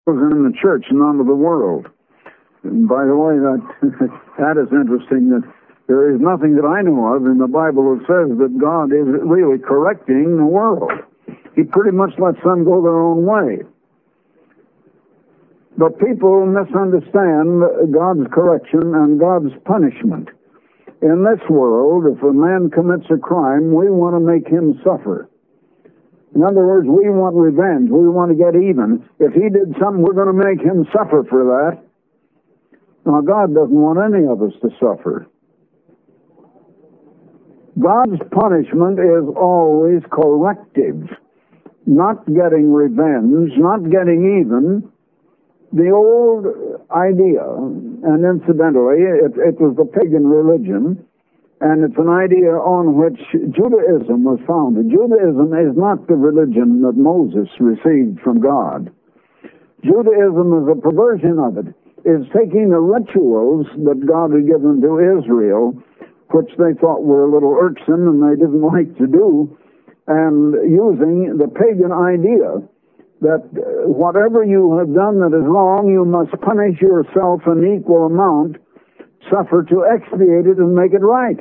in the church and not of the world. And by the way, that is interesting, that there is nothing that I know of in the Bible that says that God is really correcting the world. He pretty much lets them go their own way. But people misunderstand God's correction and God's punishment. In this world, if a man commits a crime, we want to make him suffer. In other words, we want revenge. We want to get even. If he did something, we're going to make him suffer for that. Now, God doesn't want any of us to suffer. God's punishment is always corrective, not getting revenge, not getting even. The old idea, and incidentally, it was the pagan religion, and it's an idea on which Judaism was founded. Judaism is not the religion that Moses received from God. Judaism is a perversion of it. It's taking the rituals that God had given to Israel, which they thought were a little irksome and they didn't like to do, and using the pagan idea that whatever you have done that is wrong, you must punish yourself an equal amount, suffer to expiate it and make it right.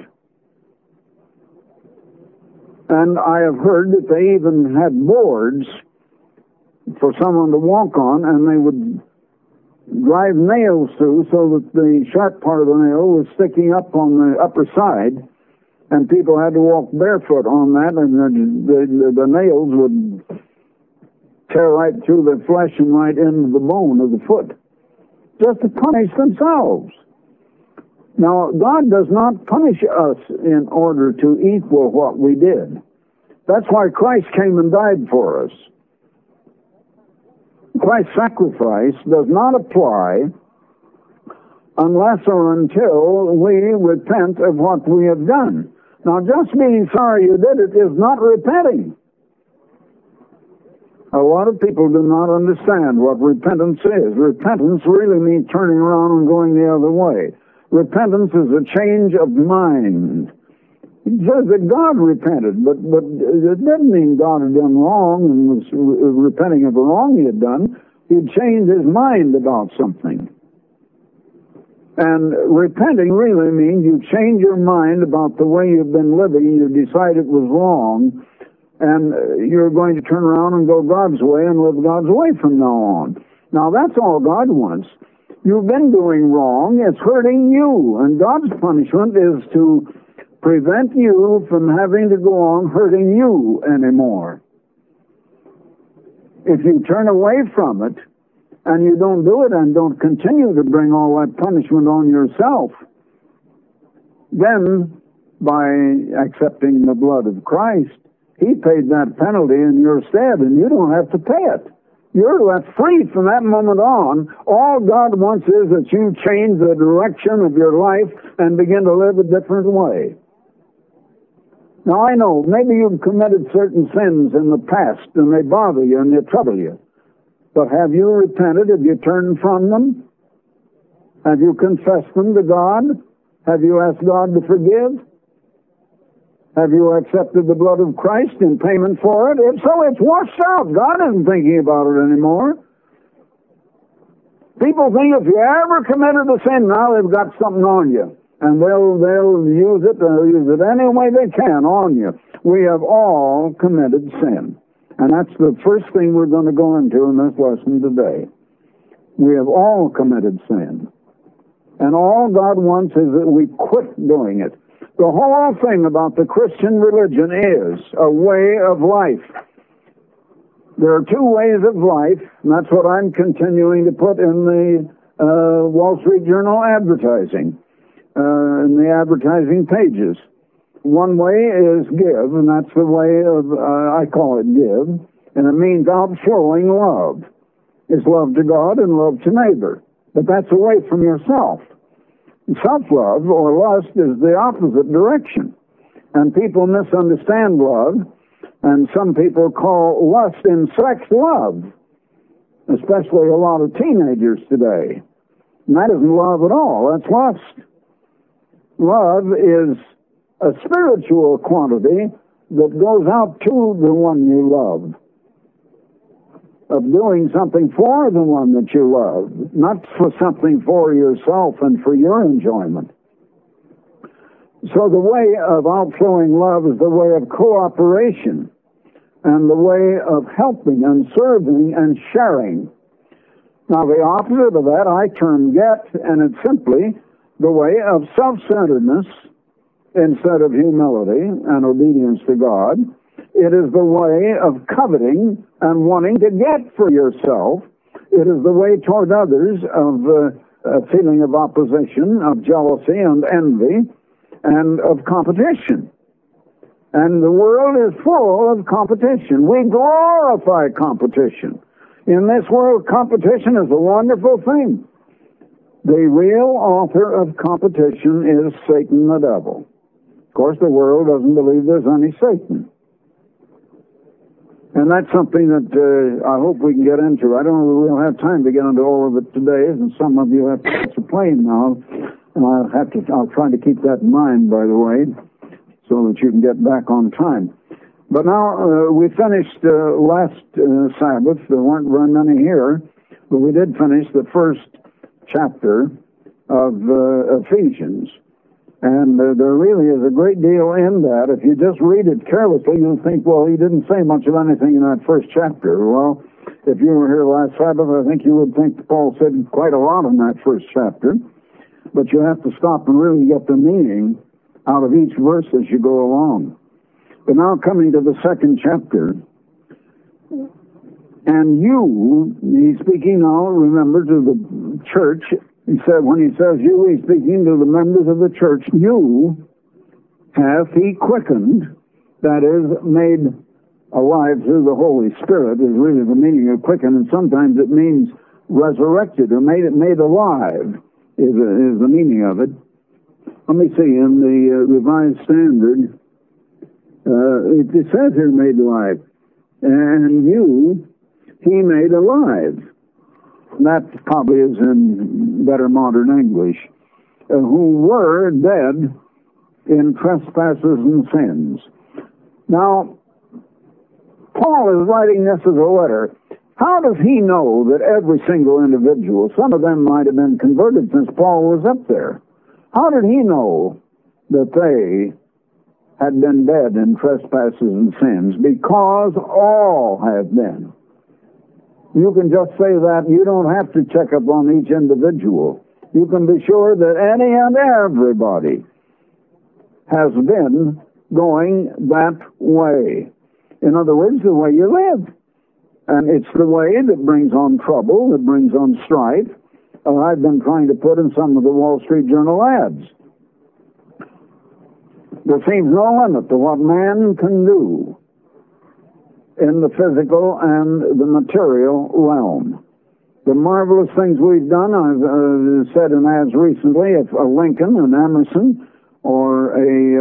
And I have heard that they even had boards for someone to walk on, and they would drive nails through so that the sharp part of the nail was sticking up on the upper side, and people had to walk barefoot on that, and the nails would tear right through the flesh and right into the bone of the foot, just to punish themselves. Now, God does not punish us in order to equal what we did. That's why Christ came and died for us. Christ's sacrifice does not apply unless or until we repent of what we have done. Now, just being sorry you did it is not repenting. A lot of people do not understand what repentance is. Repentance really means turning around and going the other way. Repentance is a change of mind. It says that God repented, but it didn't mean God had done wrong and was repenting of the wrong he had done. He'd changed his mind about something. And repenting really means you change your mind about the way you've been living. You decide it was wrong, and you're going to turn around and go God's way and live God's way from now on. Now, that's all God wants. You've been doing wrong. It's hurting you. And God's punishment is to prevent you from having to go on hurting you anymore. If you turn away from it, and you don't do it and don't continue to bring all that punishment on yourself, then by accepting the blood of Christ, he paid that penalty in your stead, and you don't have to pay it. You're left free from that moment on. All God wants is that you change the direction of your life and begin to live a different way. Now, I know, maybe you've committed certain sins in the past, and they bother you and they trouble you. But have you repented? Have you turned from them? Have you confessed them to God? Have you asked God to forgive? Have you accepted the blood of Christ in payment for it? If so, it's washed out. God isn't thinking about it anymore. People think if you ever committed a sin, now they've got something on you. And they'll use it any way they can on you. We have all committed sin. And that's the first thing we're going to go into in this lesson today. We have all committed sin. And all God wants is that we quit doing it. The whole thing about the Christian religion is a way of life. There are two ways of life, and that's what I'm continuing to put in the Wall Street Journal advertising, in the advertising pages. One way is give, and that's the way of, I call it give, and it means outflowing love. It's love to God and love to neighbor. But that's away from yourself. Self-love, or lust, is the opposite direction. And people misunderstand love, and some people call lust in sex love, especially a lot of teenagers today. And that isn't love at all, that's lust. Love is a spiritual quantity that goes out to the one you love. of doing something for the one that you love, not for something for yourself and for your enjoyment. So the way of outflowing love is the way of cooperation and the way of helping and serving and sharing. Now, the opposite of that I term get, and it's simply the way of self-centeredness instead of humility and obedience to God. It is the way of coveting and wanting to get for yourself. It is the way toward others of a feeling of opposition, of jealousy and envy, and of competition. And the world is full of competition. We glorify competition. In this world, competition is a wonderful thing. The real author of competition is Satan the devil. Of course, the world doesn't believe there's any Satan. And that's something that I hope we can get into. I don't know if we'll have time to get into all of it today, and some of you have to catch a plane now. And I'll try to keep that in mind, by the way, so that you can get back on time. But now, we finished last Sabbath. There weren't very many here, but we did finish the first chapter of Ephesians. And there really is a great deal in that. If you just read it carelessly, you'll think, well, he didn't say much of anything in that first chapter. Well, if you were here last Sabbath, I think you would think Paul said quite a lot in that first chapter. But you have to stop and really get the meaning out of each verse as you go along. But now coming to the second chapter, and you, he's speaking now, remember, to the church. He said, when he says you, he's speaking to the members of the church. You hath he quickened, that is, made alive through the Holy Spirit, is really the meaning of quicken, and sometimes it means resurrected or made alive is the meaning of it. Let me see, in the Revised Standard, it says here made alive, and you he made alive. That probably is in better modern English. Who were dead in trespasses and sins. Now, Paul is writing this as a letter. How does he know that every single individual, some of them might have been converted since Paul was up there? How did he know that they had been dead in trespasses and sins? Because all have been. You can just say that. You don't have to check up on each individual. You can be sure that any and everybody has been going that way. In other words, the way you live. And it's the way that brings on trouble, that brings on strife. I've been trying to put in some of the Wall Street Journal ads. There seems no limit to what man can do in the physical and the material realm. The marvelous things we've done, I've said in ads recently, if a Lincoln, an Emerson, or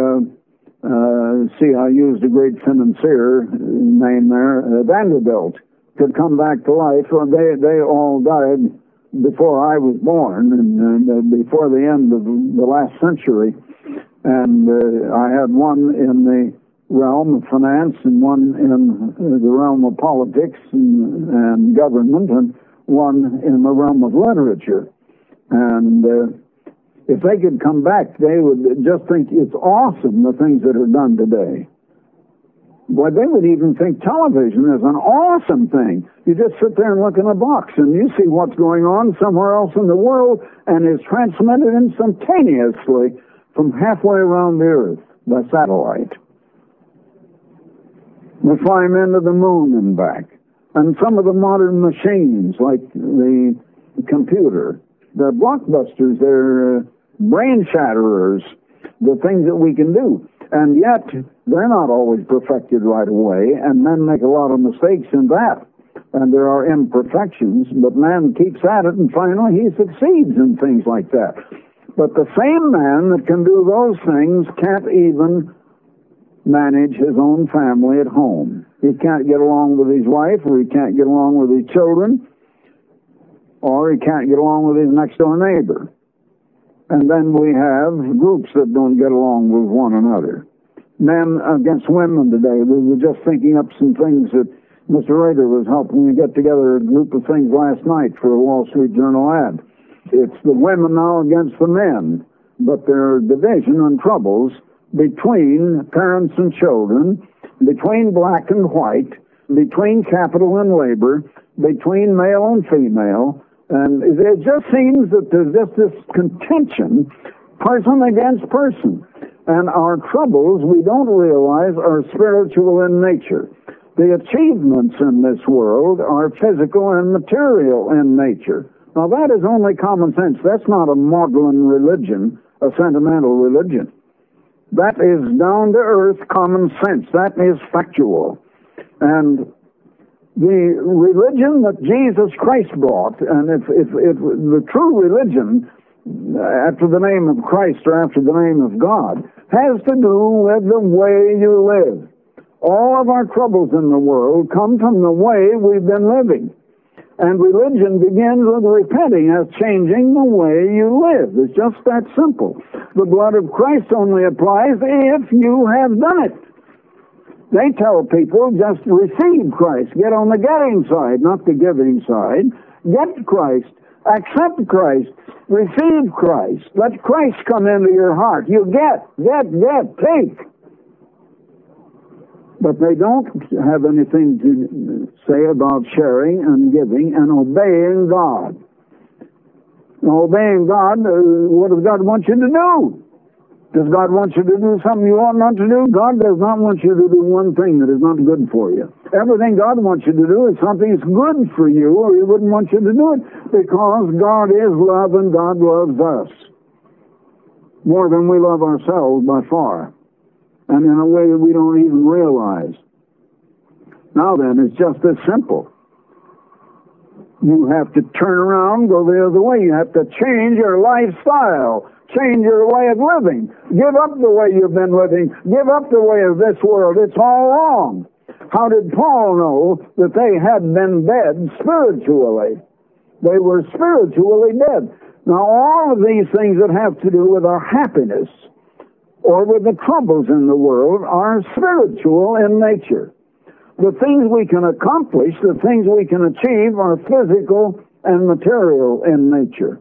I used a great financier name there, Vanderbilt, could come back to life. Well, they all died before I was born, and before the end of the last century. And I had one in the realm of finance and one in the realm of politics and government and one in the realm of literature. And if they could come back, they would just think it's awesome, the things that are done today. Boy, they would even think television is an awesome thing. You just sit there and look in a box and you see what's going on somewhere else in the world, and it's transmitted instantaneously from halfway around the earth by satellite. We fly them into the moon and back. And some of the modern machines, like the computer, the blockbusters, they're brain shatterers, the things that we can do. And yet, they're not always perfected right away, and men make a lot of mistakes in that. And there are imperfections, but man keeps at it, and finally he succeeds in things like that. But the same man that can do those things can't even manage his own family at home. He can't get along with his wife, or he can't get along with his children, or he can't get along with his next-door neighbor. And then we have groups that don't get along with one another. Men against women today. We were just thinking up some things that Mr. Rader was helping me get together a group of things last night for a Wall Street Journal ad. It's the women now against the men, but there are division and troubles between parents and children, between black and white, between capital and labor, between male and female, and it just seems that there's just this contention, person against person. And our troubles, we don't realize, are spiritual in nature. The achievements in this world are physical and material in nature. Now that is only common sense. That's not a maudlin religion, a sentimental religion. That is down-to-earth common sense. That is factual. And the religion that Jesus Christ brought, and if the true religion after the name of Christ or after the name of God, has to do with the way you live. All of our troubles in the world come from the way we've been living. And religion begins with repenting as changing the way you live. It's just that simple. The blood of Christ only applies if you have done it. They tell people just receive Christ. Get on the getting side, not the giving side. Get Christ. Accept Christ. Receive Christ. Let Christ come into your heart. You get, take. But they don't have anything to say about sharing and giving and obeying God. Now, obeying God, what does God want you to do? Does God want you to do something you ought not to do? God does not want you to do one thing that is not good for you. Everything God wants you to do is something that's good for you, or He wouldn't want you to do it, because God is love and God loves us more than we love ourselves by far, and in a way that we don't even realize. Now then, it's just as simple. You have to turn around, go the other way. You have to change your lifestyle. Change your way of living. Give up the way you've been living. Give up the way of this world. It's all wrong. How did Paul know that they had been dead spiritually? They were spiritually dead. Now, all of these things that have to do with our happiness or with the troubles in the world are spiritual in nature. The things we can accomplish, the things we can achieve, are physical and material in nature.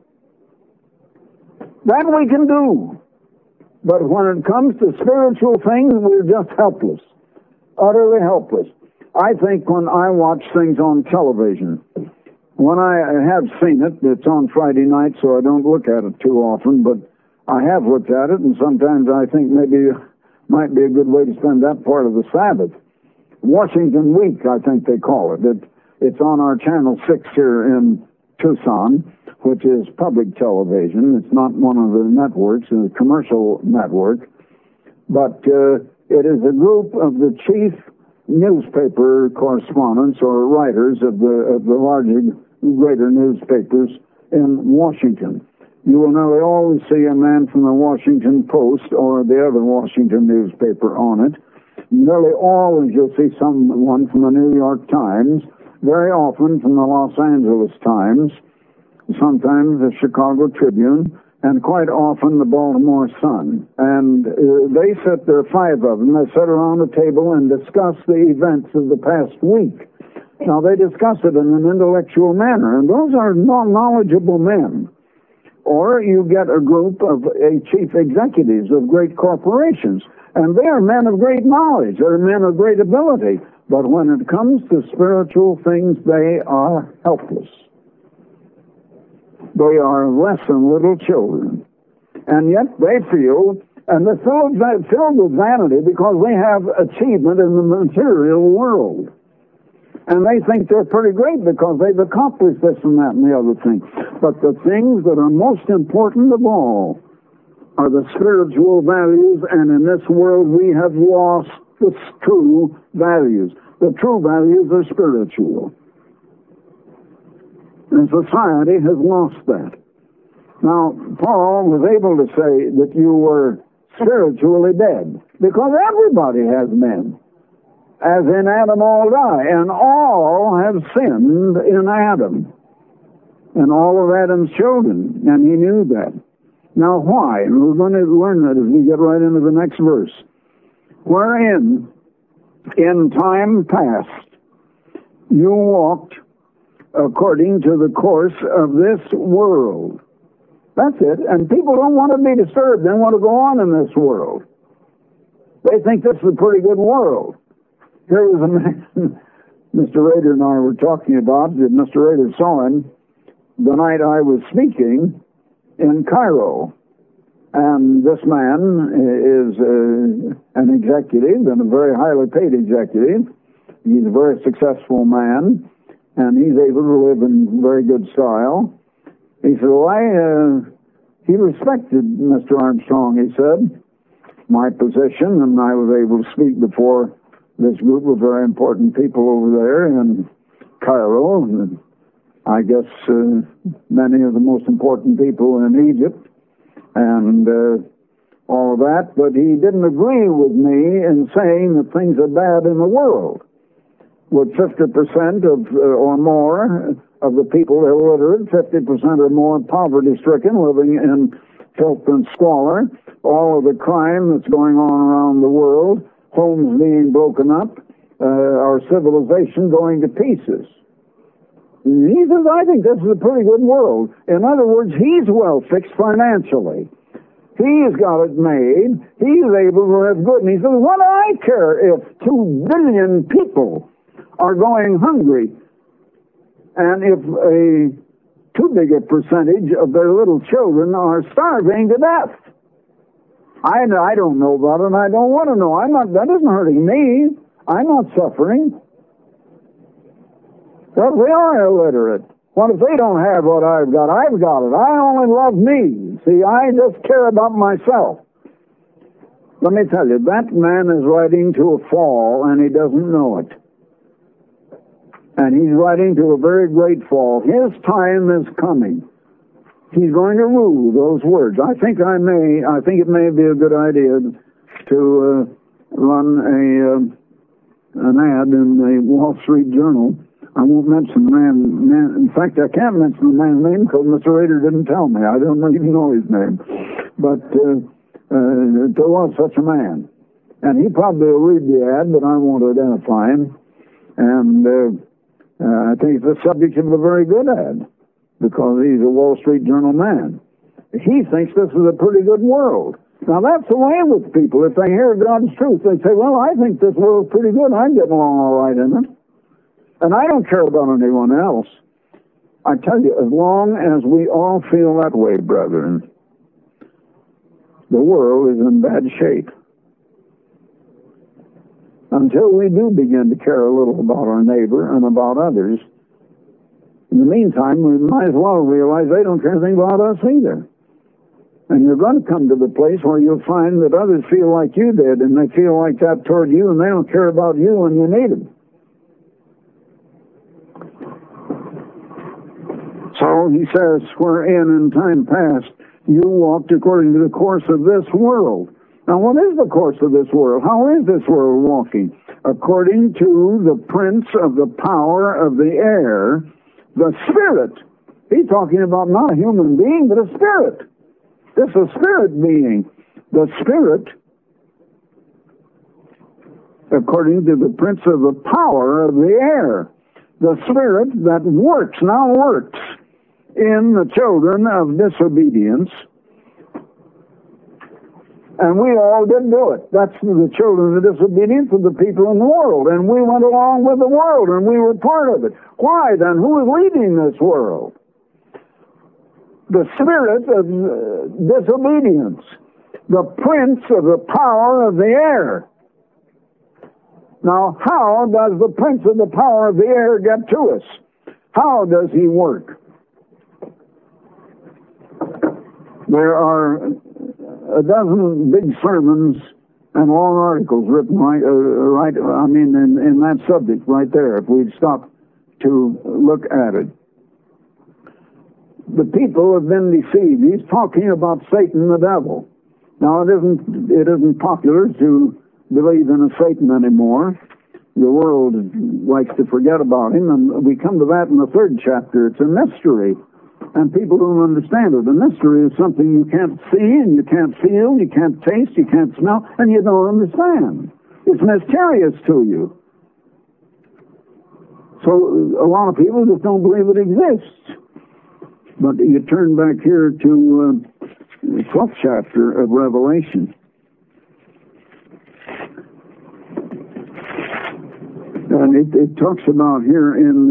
That we can do. But when it comes to spiritual things, we're just helpless. Utterly helpless. I think when I watch things on television, when I have seen it, it's on Friday night, so I don't look at it too often, but I have looked at it, and sometimes I think maybe it might be a good way to spend that part of the Sabbath. Washington Week, I think they call it. It's on our Channel 6 here in Tucson, which is public television. It's not one of the networks, it's a commercial network. But it is a group of the chief newspaper correspondents or writers of the larger, greater newspapers in Washington. You will nearly always see a man from the Washington Post or the other Washington newspaper on it. Nearly always you'll see someone from the New York Times, very often from the Los Angeles Times, sometimes the Chicago Tribune, and quite often the Baltimore Sun. And they sit there, 5 of them, they sit around the table and discuss the events of the past week. Now, they discuss it in an intellectual manner, and those are knowledgeable men. Or you get a group of chief executives of great corporations, and they are men of great knowledge, they're men of great ability, but when it comes to spiritual things, they are helpless. They are less than little children. And yet they feel, and they're filled with vanity because they have achievement in the material world. And they think they're pretty great because they've accomplished this and that and the other thing. But the things that are most important of all are the spiritual values, and in this world we have lost the true values. The true values are spiritual. And society has lost that. Now, Paul was able to say that you were spiritually dead, because everybody has been. As in Adam all die, and all have sinned in Adam, and all of Adam's children, and he knew that. Now why? And we're going to learn that as we get right into the next verse. Wherein, in time past, You walked according to the course of this world. That's it. And people don't want to be disturbed. They want to go on in this world. They think this is a pretty good world. Here was a man Mr. Rader and I were talking about, that Mr. Rader saw him the night I was speaking in Cairo. And this man is an executive, and a very highly paid executive. He's a very successful man, and he's able to live in very good style. He said, well, he respected Mr. Armstrong, he said, my position, and I was able to speak before this group of very important people over there in Cairo, and I guess many of the most important people in Egypt, and all of that, but he didn't agree with me in saying that things are bad in the world. With 50% or more of the people illiterate, 50% or more poverty-stricken, living in filth and squalor, all of the crime that's going on around the world, homes being broken up, our civilization going to pieces. He says, I think this is a pretty good world. In other words, he's well fixed financially. He's got it made. He's able to live good. And he says, what do I care if 2 billion people are going hungry, and if too big a percentage of their little children are starving to death? I don't know about it, and I don't want to know. That isn't hurting me. I'm not suffering. Well, they are illiterate. What if they don't have what I've got? I've got it. I only love me. See, I just care about myself. Let me tell you, that man is riding to a fall, and he doesn't know it. And he's riding to a very great fall. His time is coming. He's going to rule those words. I think it may be a good idea to run an ad in the Wall Street Journal. I won't mention the man. In fact, I can't mention the man's name because Mr. Rader didn't tell me. I don't even know his name. But there was such a man. And he probably will read the ad, but I won't identify him. And I think it's the subject of a very good ad, because he's a Wall Street Journal man. He thinks this is a pretty good world. Now, that's the way with people. If they hear God's truth, they say, well, I think this world's pretty good. I'm getting along all right in it. And I don't care about anyone else. I tell you, as long as we all feel that way, brethren, the world is in bad shape. Until we do begin to care a little about our neighbor and about others, in the meantime, we might as well realize they don't care anything about us either. And you're going to come to the place where you'll find that others feel like you did, and they feel like that toward you, and they don't care about you when you need them. So he says, wherein in time past you walked according to the course of this world. Now, what is the course of this world? How is this world walking? According to the prince of the power of the air, the spirit. He's talking about not a human being, but a spirit. This is a spirit being. The spirit, according to the prince of the power of the air. The spirit that works in the children of disobedience. And we all didn't do it. That's the children of disobedience of the people in the world. And we went along with the world, and we were part of it. Why then? Who is leading this world? The spirit of disobedience. The prince of the power of the air. Now, how does the prince of the power of the air get to us? How does he work? There are a dozen big sermons and long articles written in that subject right there, if we'd stop to look at it. The people have been deceived. He's talking about Satan the devil. Now, it isn't popular to believe in a Satan anymore. The world likes to forget about him, and we come to that in the 3rd chapter. It's a mystery. And people don't understand it. The mystery is something you can't see, and you can't feel, you can't taste, you can't smell, and you don't understand. It's mysterious to you. So a lot of people just don't believe it exists. But you turn back here to the 12th chapter of Revelation. And it talks about here in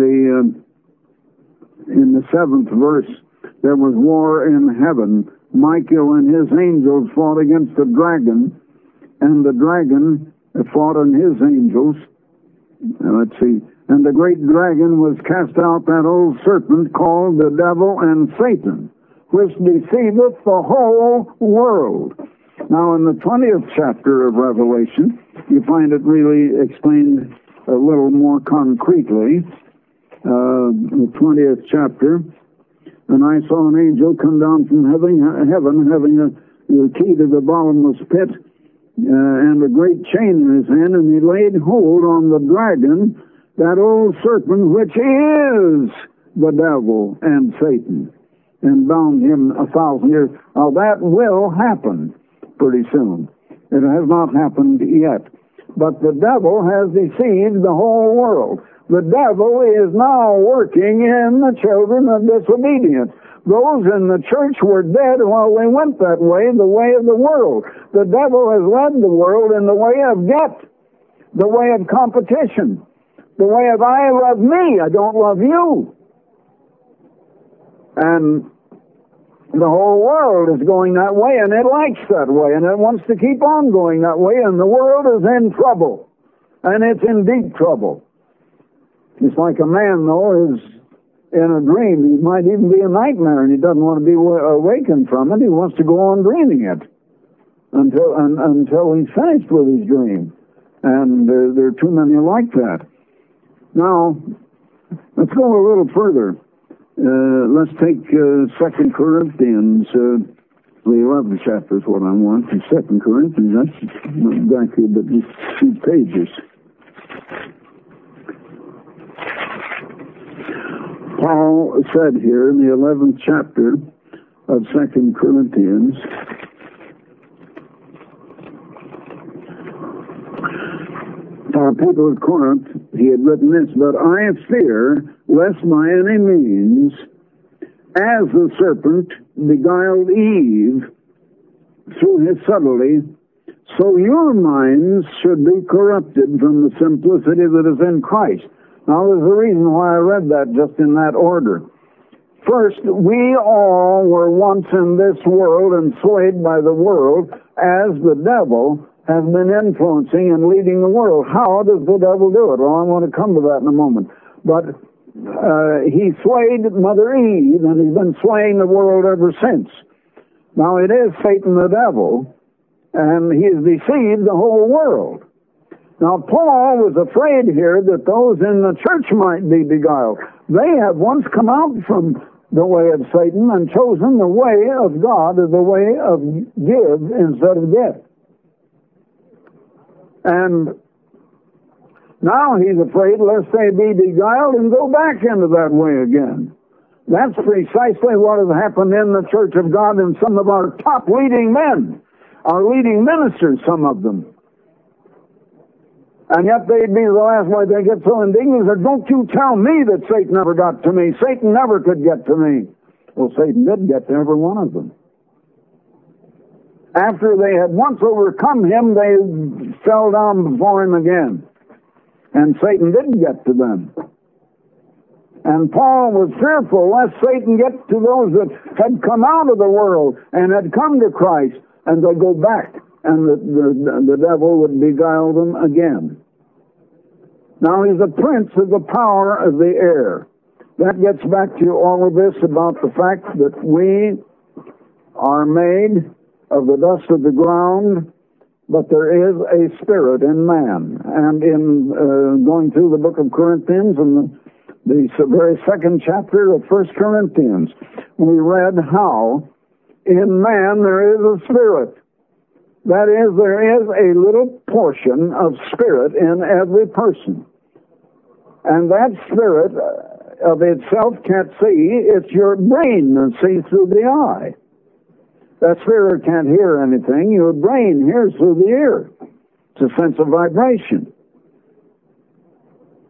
the 7th verse, there was war in heaven. Michael and his angels fought against the dragon, and the dragon fought on his angels. Let's see. And the great dragon was cast out, that old serpent called the devil and Satan, which deceiveth the whole world. Now, in the 20th chapter of Revelation, you find it really explained a little more concretely. The 20th chapter. And I saw an angel come down from heaven having the key to the bottomless pit and a great chain in his hand, and he laid hold on the dragon, that old serpent, which is the devil and Satan, and bound him 1,000 years. Now that will happen pretty soon. It has not happened yet. But the devil has deceived the whole world. The devil is now working in the children of disobedience. Those in the church were dead while they went that way, the way of the world. The devil has led the world in the way of debt, the way of competition, the way of I love me, I don't love you. And the whole world is going that way, and it likes that way, and it wants to keep on going that way, and the world is in trouble, and it's in deep trouble. It's like a man, though, is in a dream. He might even be a nightmare, and he doesn't want to be awakened from it. He wants to go on dreaming it until he's finished with his dream. And there are too many like that. Now, let's go a little further. Let's take 2 Corinthians, the 11th chapter is what I want. 2 Corinthians, that's back here, but these 2 pages. Paul said here in the 11th chapter of 2 Corinthians, our people of Corinth, he had written this, but I fear lest by any means, as the serpent beguiled Eve through his subtlety, so your minds should be corrupted from the simplicity that is in Christ. Now, there's a reason why I read that just in that order. First, we all were once in this world and swayed by the world as the devil has been influencing and leading the world. How does the devil do it? Well, I want to come to that in a moment. But he swayed Mother Eve, and he's been swaying the world ever since. Now, it is Satan the devil, and he has deceived the whole world. Now, Paul was afraid here that those in the church might be beguiled. They have once come out from the way of Satan and chosen the way of God as the way of give instead of get. And now he's afraid lest they be beguiled and go back into that way again. That's precisely what has happened in the church of God and some of our top leading men, our leading ministers, some of them. And yet they'd be the last way they get so indignant that, don't you tell me that Satan never got to me. Satan never could get to me. Well, Satan did get to every one of them. After they had once overcome him, they fell down before him again. And Satan did get to them. And Paul was fearful lest Satan get to those that had come out of the world and had come to Christ, and they go back, and the devil would beguile them again. Now, he's the prince of the power of the air. That gets back to all of this about the fact that we are made of the dust of the ground, but there is a spirit in man. And in going through the book of Corinthians and the very second chapter of 1 Corinthians, we read how in man there is a spirit. That is, there is a little portion of spirit in every person. And that spirit of itself can't see. It's your brain that sees through the eye. That spirit can't hear anything. Your brain hears through the ear. It's a sense of vibration.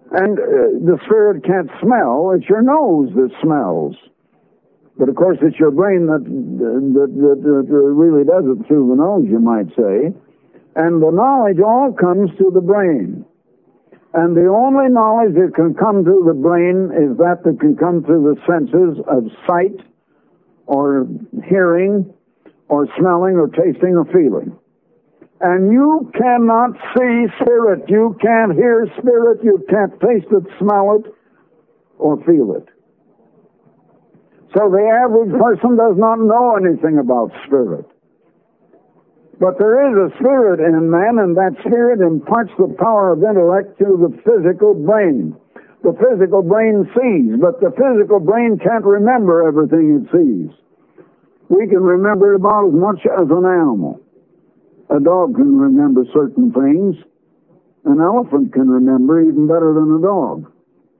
And the spirit can't smell. It's your nose that smells. But of course, it's your brain that really does it through the nose, you might say. And the knowledge all comes to the brain. And the only knowledge that can come to the brain is that can come through the senses of sight, or hearing, or smelling, or tasting, or feeling. And you cannot see spirit. You can't hear spirit. You can't taste it, smell it, or feel it. So the average person does not know anything about spirit. But there is a spirit in man, and that spirit imparts the power of intellect to the physical brain. The physical brain sees, but the physical brain can't remember everything it sees. We can remember about as much as an animal. A dog can remember certain things. An elephant can remember even better than a dog.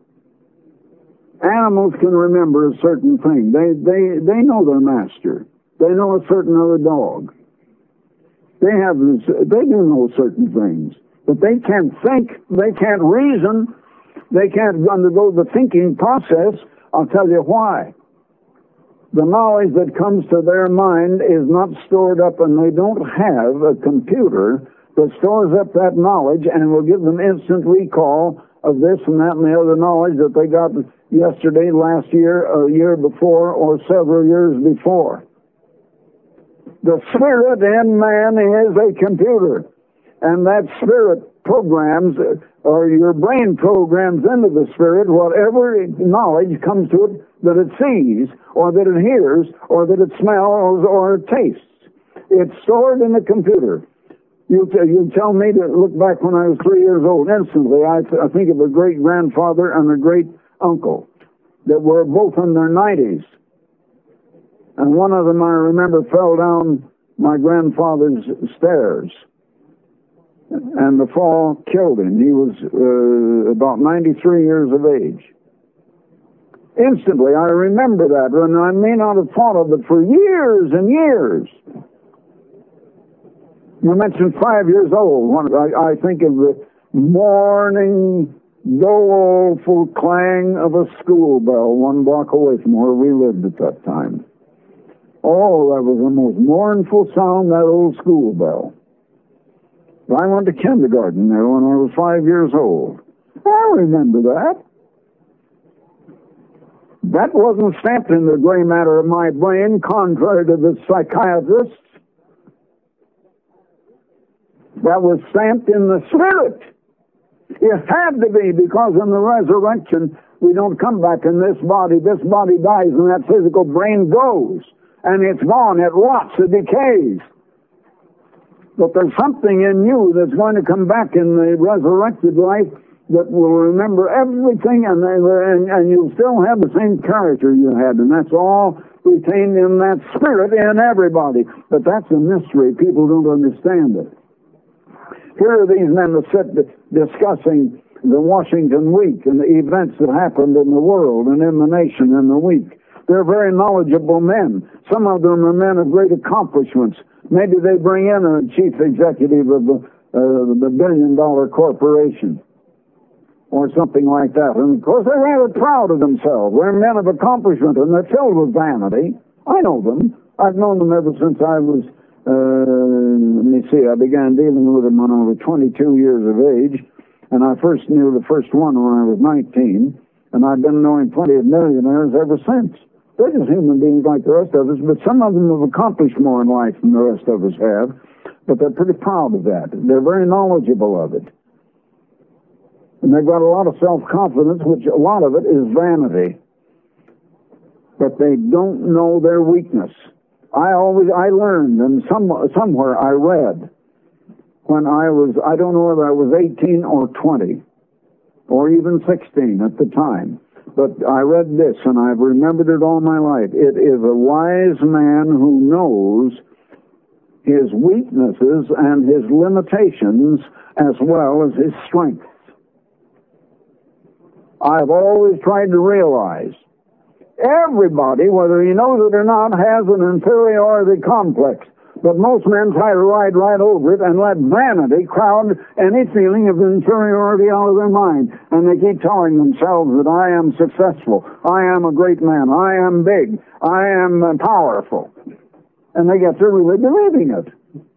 Animals can remember a certain thing. They know their master. They know a certain other dog. They do know certain things, but they can't think. They can't reason. They can't undergo the thinking process. I'll tell you why. The knowledge that comes to their mind is not stored up, and they don't have a computer that stores up that knowledge and will give them instant recall of this and that and the other knowledge that they got yesterday, last year, a year before, or several years before. The spirit in man is a computer, and that spirit programs, or your brain programs into the spirit whatever knowledge comes to it that it sees, or that it hears, or that it smells, or it tastes. It's stored in the computer. You tell me to look back when I was 3 years old. Instantly, I think of a great-grandfather and a great-uncle that were both in their 90s. And one of them, I remember, fell down my grandfather's stairs. And the fall killed him. He was about 93 years of age. Instantly, I remember that, and I may not have thought of it for years and years. You mentioned 5 years old. I think of the morning, doleful clang of a school bell 1 block away from where we lived at that time. Oh, that was the most mournful sound, that old school bell. I went to kindergarten there when I was 5 years old. I remember that. That wasn't stamped in the gray matter of my brain, contrary to the psychiatrists. That was stamped in the spirit. It had to be, because in the resurrection, we don't come back in this body. This body dies, and that physical brain goes. And it's gone. It rots. It decays. But there's something in you that's going to come back in the resurrected life that will remember everything, and you'll still have the same character you had, and that's all retained in that spirit in everybody. But that's a mystery. People don't understand it. Here are these men that sit discussing the Washington week and the events that happened in the world and in the nation in the week. They're very knowledgeable men. Some of them are men of great accomplishments. Maybe they bring in a chief executive of the billion-dollar corporation or something like that. And, of course, they're rather proud of themselves. They're men of accomplishment, and they're filled with vanity. I know them. I've known them ever since I was, I began dealing with them when I was 22 years of age, and I first knew the first one when I was 19, and I've been knowing plenty of millionaires ever since. They're just human beings like the rest of us, but some of them have accomplished more in life than the rest of us have, but they're pretty proud of that. They're very knowledgeable of it. And they've got a lot of self-confidence, which a lot of it is vanity. But they don't know their weakness. I learned, and somewhere I read, when I don't know whether I was 18 or 20, or even 16 at the time, but I read this, and I've remembered it all my life. It is a wise man who knows his weaknesses and his limitations as well as his strengths. I've always tried to realize everybody, whether he knows it or not, has an inferiority complex. But most men try to ride right over it and let vanity crowd any feeling of inferiority out of their mind. And they keep telling themselves that I am successful, I am a great man, I am big, I am powerful. And they get to really believing it.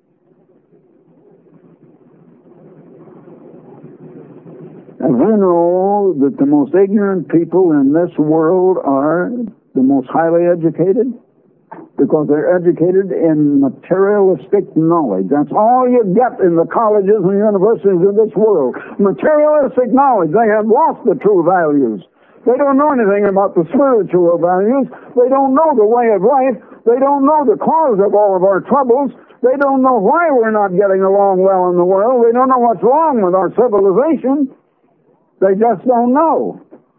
And we know that the most ignorant people in this world are the most highly educated, because they're educated in materialistic knowledge. That's all you get in the colleges and universities of this world. Materialistic knowledge. They have lost the true values. They don't know anything about the spiritual values. They don't know the way of life. They don't know the cause of all of our troubles. They don't know why we're not getting along well in the world. They don't know what's wrong with our civilization. They just don't know.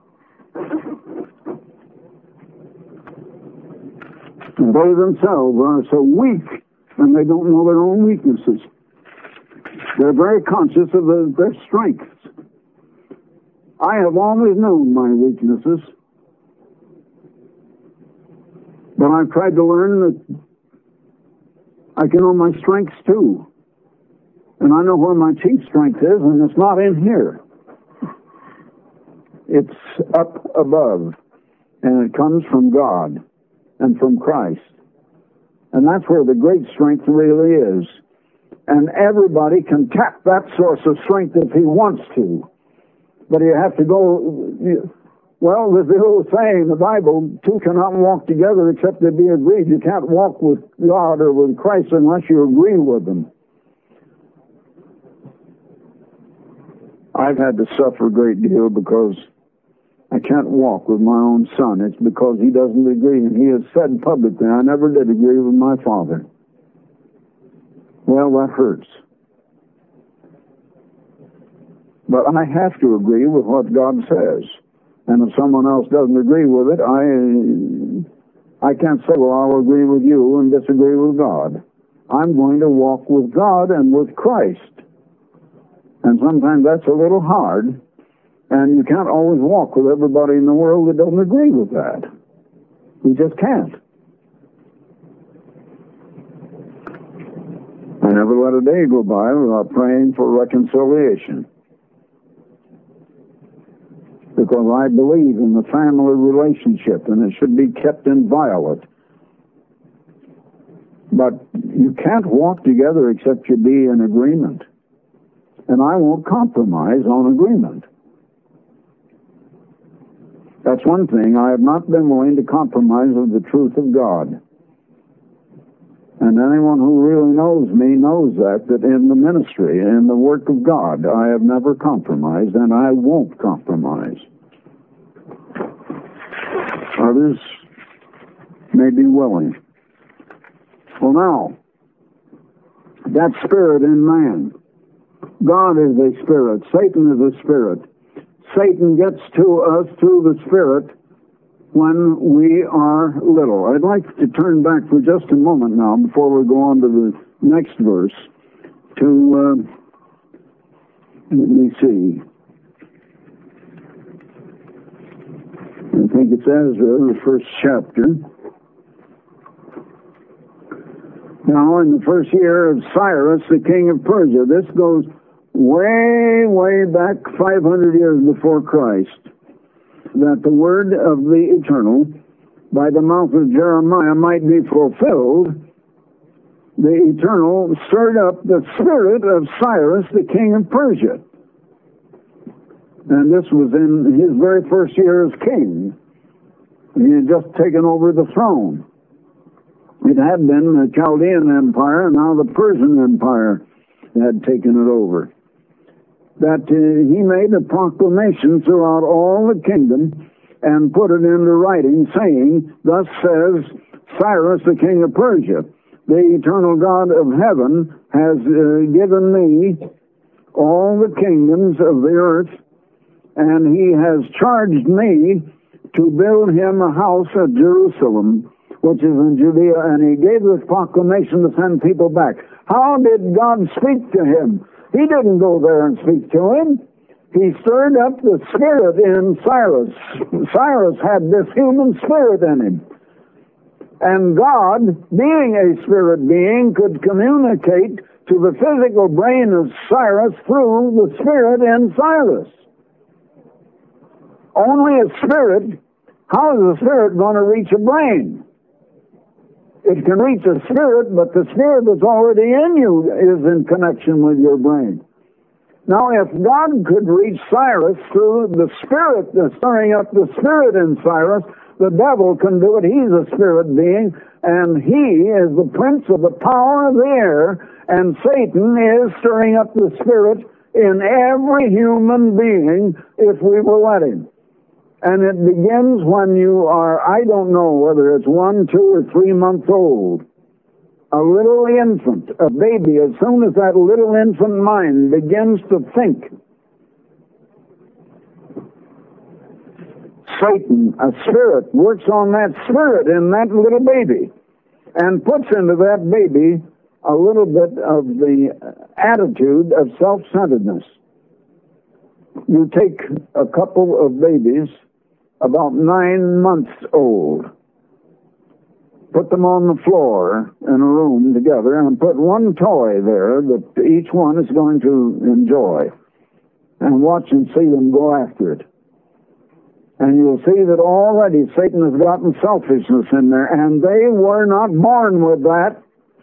And they themselves are so weak, and they don't know their own weaknesses. They're very conscious of their strengths. I have always known my weaknesses, but I've tried to learn that I can know my strengths too. And I know where my chief strength is, and it's not in here. It's up above, and it comes from God and from Christ. And that's where the great strength really is. And everybody can tap that source of strength if he wants to. But you have to go, well, there's the old saying in the Bible, two cannot walk together except they be agreed. You can't walk with God or with Christ unless you agree with them. I've had to suffer a great deal because I can't walk with my own son. It's because he doesn't agree, and he has said publicly, I never did agree with my father. Well, that hurts. But I have to agree with what God says. And if someone else doesn't agree with it, I can't say, well, I'll agree with you and disagree with God. I'm going to walk with God and with Christ. And sometimes that's a little hard. And you can't always walk with everybody in the world that doesn't agree with that. You just can't. I never let a day go by without praying for reconciliation. Because I believe in the family relationship, and it should be kept inviolate. But you can't walk together except you be in agreement. And I won't compromise on agreement. That's one thing. I have not been willing to compromise with the truth of God. And anyone who really knows me knows that in the ministry, in the work of God, I have never compromised, and I won't compromise. Others may be willing. Well, now, that spirit in man. God is a spirit. Satan is a spirit. Satan gets to us through the Spirit when we are little. I'd like to turn back for just a moment now, before we go on to the next verse, to, let me see. I think it's Ezra, the first chapter. Now, in the first year of Cyrus, the king of Persia, this goes way, way back 500 years before Christ, that the word of the Eternal, by the mouth of Jeremiah, might be fulfilled. The Eternal stirred up the spirit of Cyrus, the king of Persia. And this was in his very first year as king. He had just taken over the throne. It had been the Chaldean Empire, and now the Persian Empire had taken it over. That he made a proclamation throughout all the kingdom and put it into writing, saying, thus says Cyrus, the king of Persia, the eternal God of heaven has given me all the kingdoms of the earth, and he has charged me to build him a house at Jerusalem, which is in Judea, and he gave this proclamation to send people back. How did God speak to him? He didn't go there and speak to him. He stirred up the spirit in Cyrus. Cyrus had this human spirit in him. And God, being a spirit being, could communicate to the physical brain of Cyrus through the spirit in Cyrus. Only a spirit. How is a spirit going to reach a brain? It can reach a spirit, but the spirit that's already in you is in connection with your brain. Now, if God could reach Cyrus through the spirit, stirring up the spirit in Cyrus, the devil can do it. He's a spirit being, and he is the prince of the power of the air, and Satan is stirring up the spirit in every human being if we will let him. And it begins when you are, I don't know whether it's 1, 2, or 3 months old. A little infant, a baby, as soon as that little infant mind begins to think, Satan, a spirit, works on that spirit in that little baby and puts into that baby a little bit of the attitude of self-centeredness. You take a couple of babies about 9 months old, put them on the floor in a room together, and put one toy there that each one is going to enjoy, and watch and see them go after it. And you'll see that already Satan has gotten selfishness in there, and they were not born with that.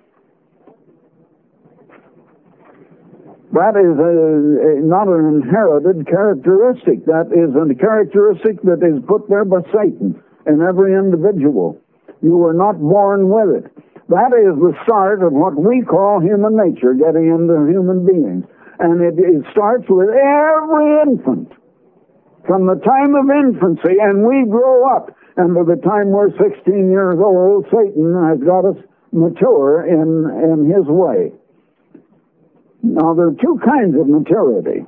That is not an inherited characteristic. That is a characteristic that is put there by Satan in every individual. You were not born with it. That is the start of what we call human nature, getting into human beings. And it starts with every infant. From the time of infancy, and we grow up. And by the time we're 16 years old, Satan has got us mature in his way. Now, there are two kinds of maturity.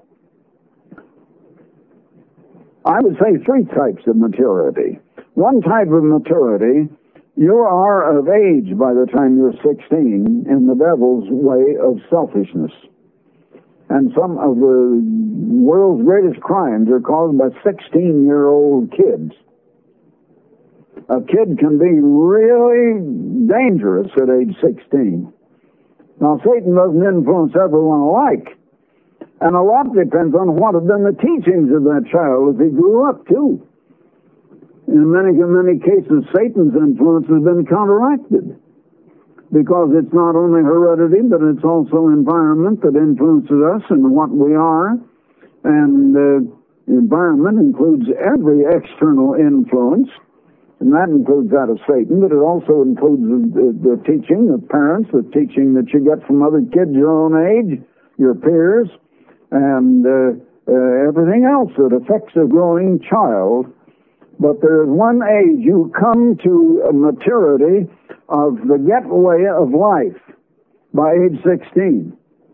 I would say 3 types of maturity. One type of maturity, you are of age by the time you're 16 in the devil's way of selfishness. And some of the world's greatest crimes are caused by 16-year-old kids. A kid can be really dangerous at age 16. Now, Satan doesn't influence everyone alike. And a lot depends on what have been the teachings of that child as he grew up, too. In many cases, Satan's influence has been counteracted, because it's not only heredity, but it's also environment that influences us and what we are. And environment includes every external influence, and that includes that of Satan, but it also includes the teaching of parents, the teaching that you get from other kids your own age, your peers, and everything else that affects a growing child. But there is one age you come to a maturity of the getaway of life by age 16.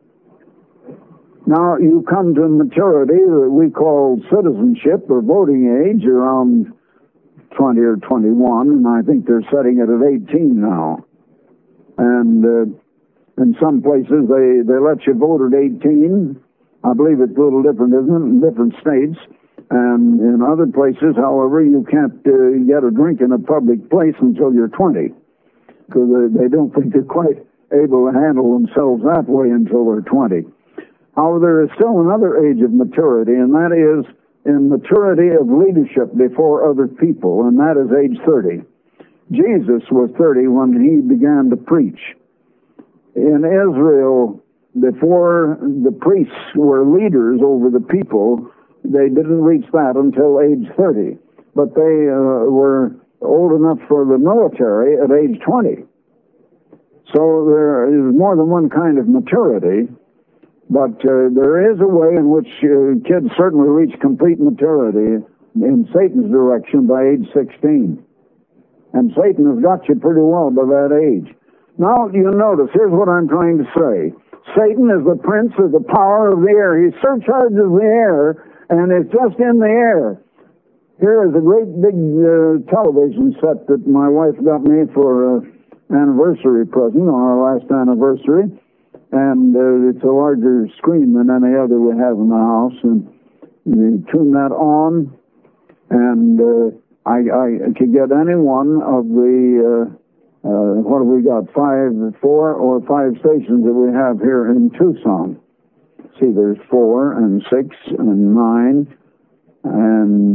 Now you come to maturity that we call citizenship or voting age around 20 or 21, and I think they're setting it at 18 now. And in some places they let you vote at 18. I believe it's a little different, isn't it, in different states. And in other places, however, you can't get a drink in a public place until you're 20, because they don't think they're quite able to handle themselves that way until they're 20. However, there is still another age of maturity, and that is in maturity of leadership before other people, and that is age 30. Jesus was 30 when he began to preach. In Israel, before the priests were leaders over the people, they didn't reach that until age 30. But they were old enough for the military at age 20. So there is more than one kind of maturity. But there is a way in which kids certainly reach complete maturity in Satan's direction by age 16. And Satan has got you pretty well by that age. Now, you notice, here's what I'm trying to say. Satan is the prince of the power of the air. He surcharges the air, and it's just in the air. Here is a great big television set that my wife got me for an anniversary present on our last anniversary. And it's a larger screen than any other we have in the house. And you tune that on, and I could get any one of the what have we got? 4 or 5 stations that we have here in Tucson. See, there's 4 and 6 and 9 and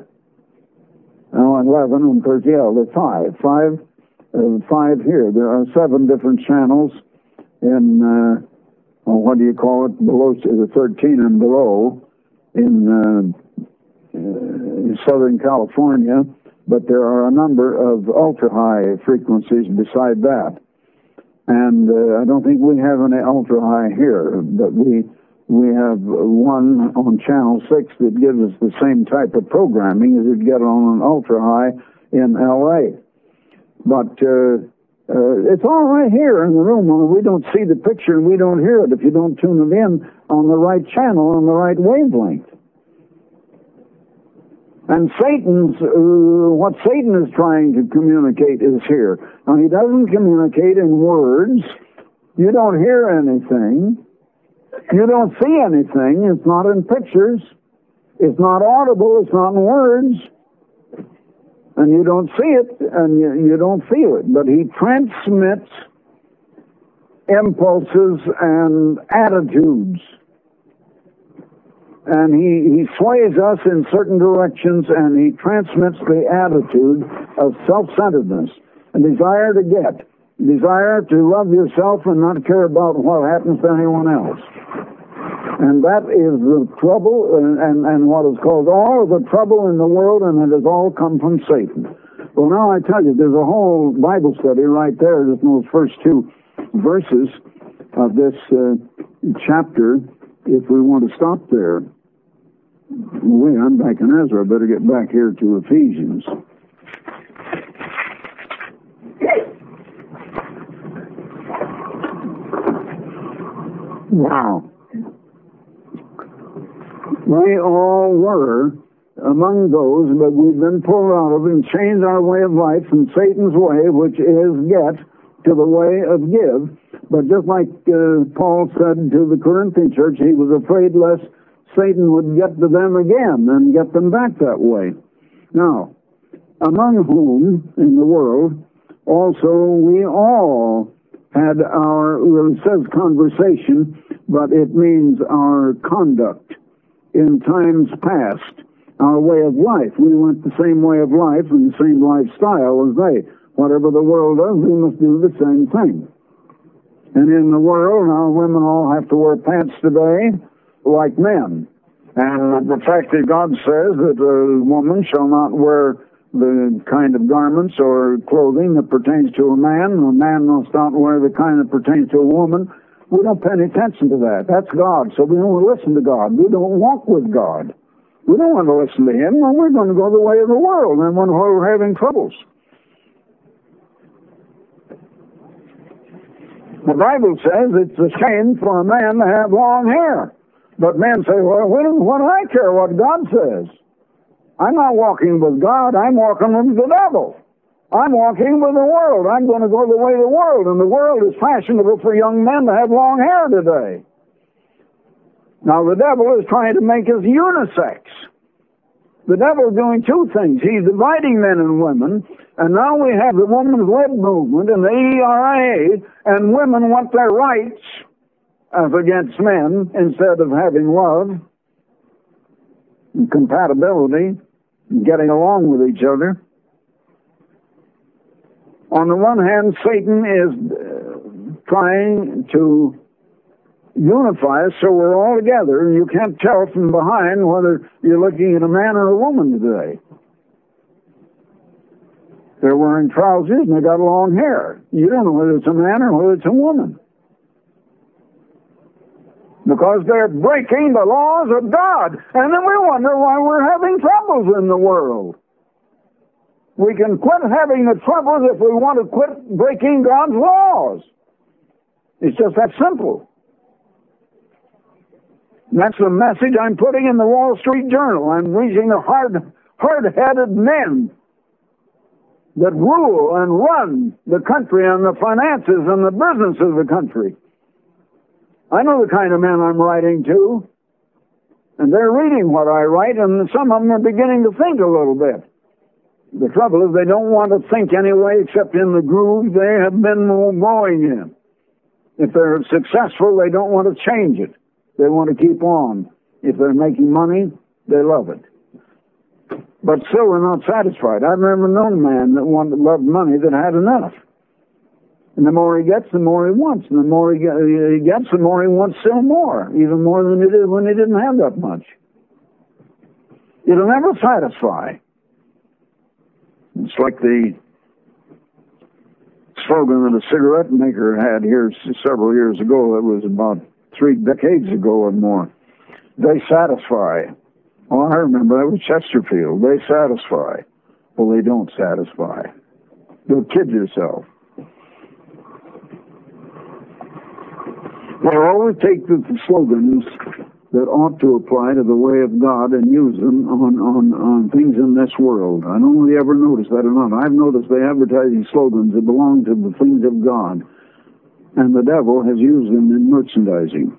11 and 13. Yeah, there's 5. 5 here. There are 7 different channels in what do you call it? Below the 13 and below in Southern California. But there are a number of ultra-high frequencies beside that. And I don't think we have any ultra-high here, but we have one on Channel 6 that gives us the same type of programming as you'd get on an ultra-high in L.A. But it's all right here in the room. We don't see the picture and we don't hear it if you don't tune it in on the right channel, on the right wavelength. And what Satan is trying to communicate is here. Now, he doesn't communicate in words. You don't hear anything. You don't see anything. It's not in pictures. It's not audible. It's not in words. And you don't see it, and you don't feel it. But he transmits impulses and attitudes. And he sways us in certain directions, and he transmits the attitude of self-centeredness, a desire to get, desire to love yourself and not care about what happens to anyone else. And that is the trouble, and what is called all of the trouble in the world, and it has all come from Satan. Well, now I tell you, there's a whole Bible study right there, just in those first 2 verses of this chapter, if we want to stop there. Wait, I'm back in Ezra. I better get back here to Ephesians. Wow. We all were among those, but we've been pulled out of and changed our way of life from Satan's way, which is get, to the way of give. But just like Paul said to the Corinthian church, he was afraid lest Satan would get to them again and get them back that way. Now, among whom in the world also we all had our, well, it says conversation, but it means our conduct in times past, our way of life. We went the same way of life and the same lifestyle as they. Whatever the world does, we must do the same thing. And in the world, now women all have to wear pants today like men. And the fact that God says that a woman shall not wear the kind of garments or clothing that pertains to a man must not wear the kind that pertains to a woman, we don't pay any attention to that. That's God, so we don't listen to God. We don't walk with God. We don't want to listen to Him, and we're going to go the way of the world, and when we're having troubles. The Bible says it's a shame for a man to have long hair. But men say, well, what do I care what God says? I'm not walking with God. I'm walking with the devil. I'm walking with the world. I'm going to go the way of the world. And the world is fashionable for young men to have long hair today. Now, the devil is trying to make us unisex. The devil is doing 2 things. He's dividing men and women, and now we have the women's lib movement and the ERA, and women want their rights as against men instead of having love and compatibility and getting along with each other. On the one hand, Satan is trying to unify us so we're all together, and you can't tell from behind whether you're looking at a man or a woman today. They're wearing trousers and they got long hair. You don't know whether it's a man or whether it's a woman. Because they're breaking the laws of God. And then we wonder why we're having troubles in the world. We can quit having the troubles if we want to quit breaking God's laws. It's just that simple. And that's the message I'm putting in the Wall Street Journal. I'm reaching the hard-headed men that rule and run the country and the finances and the business of the country. I know the kind of men I'm writing to, and they're reading what I write, and some of them are beginning to think a little bit. The trouble is they don't want to think anyway except in the groove they have been going in. If they're successful, they don't want to change it. They want to keep on. If they're making money, they love it. But still, they're not satisfied. I've never known a man that loved money that had enough. And the more he gets, the more he wants. And the more he gets, the more he wants still more, even more than he did when he didn't have that much. It'll never satisfy. It's like the slogan that a cigarette maker had here several years ago. That was about 3 decades ago or more. They satisfy. Oh, I remember that was Chesterfield. They satisfy. Well, they don't satisfy. You'll kid yourself. Well, always take the slogans that ought to apply to the way of God and use them on things in this world. I don't really ever notice that or not. I've noticed they advertising slogans that belong to the things of God, and the devil has used them in merchandising.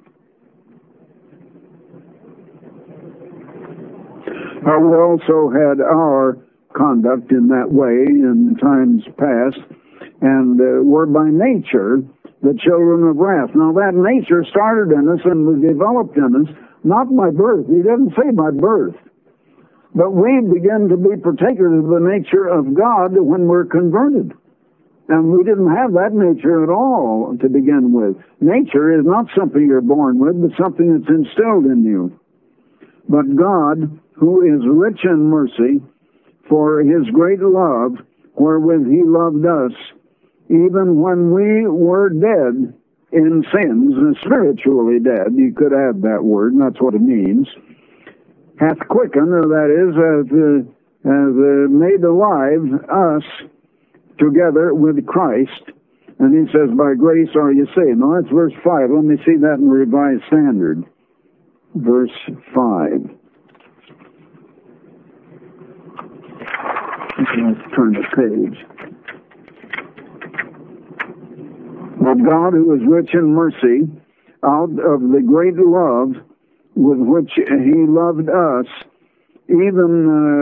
We also had our conduct in that way in times past, and we're by nature the children of wrath. Now that nature started in us and was developed in us, not by birth. He doesn't say by birth. But we begin to be partakers of the nature of God when we're converted. And we didn't have that nature at all to begin with. Nature is not something you're born with, but something that's instilled in you. But God, who is rich in mercy, for his great love, wherewith he loved us, even when we were dead in sins, and spiritually dead, you could add that word, and that's what it means, hath quickened, or that is, has made alive us together with Christ. And he says, by grace are you saved. Now that's verse 5. Let me see that in Revised Standard. Verse 5. Let's turn the page. But God, who is rich in mercy, out of the great love with which he loved us, even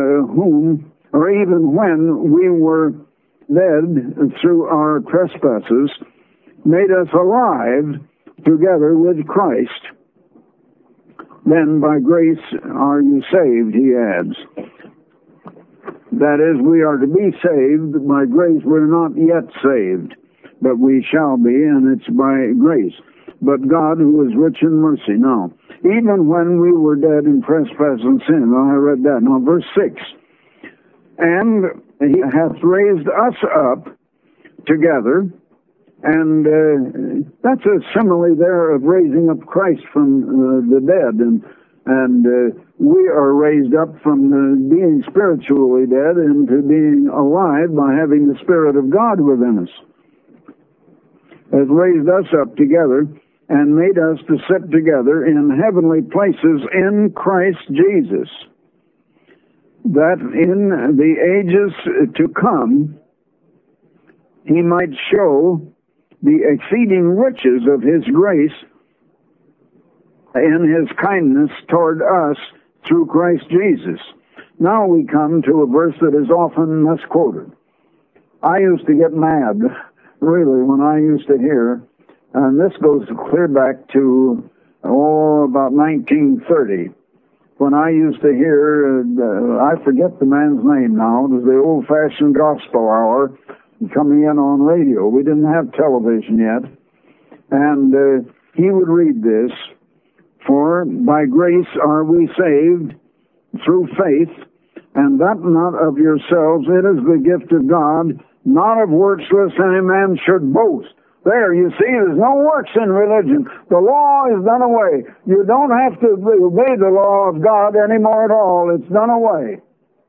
when we were dead through our trespasses, made us alive together with Christ. Then by grace are you saved, he adds. That is, we are to be saved by grace. We're not yet saved, but we shall be, and it's by grace. But God, who is rich in mercy. Now, even when we were dead in trespass and sin, I read that. Now, verse 6. And he hath raised us up together, and that's a simile there of raising up Christ from the dead, and we are raised up from being spiritually dead into being alive by having the Spirit of God within us. Has raised us up together and made us to sit together in heavenly places in Christ Jesus, that in the ages to come he might show the exceeding riches of his grace in his kindness toward us through Christ Jesus. Now we come to a verse that is often misquoted. I used to get mad, really, when I used to hear, and this goes clear back to, about 1930, when I used to hear, I forget the man's name now, it was the old-fashioned gospel hour coming in on radio. We didn't have television yet. And he would read this, for by grace are we saved through faith, and that not of yourselves, it is the gift of God, not of works, lest any man should boast. There, you see, there's no works in religion. The law is done away. You don't have to obey the law of God anymore at all. It's done away.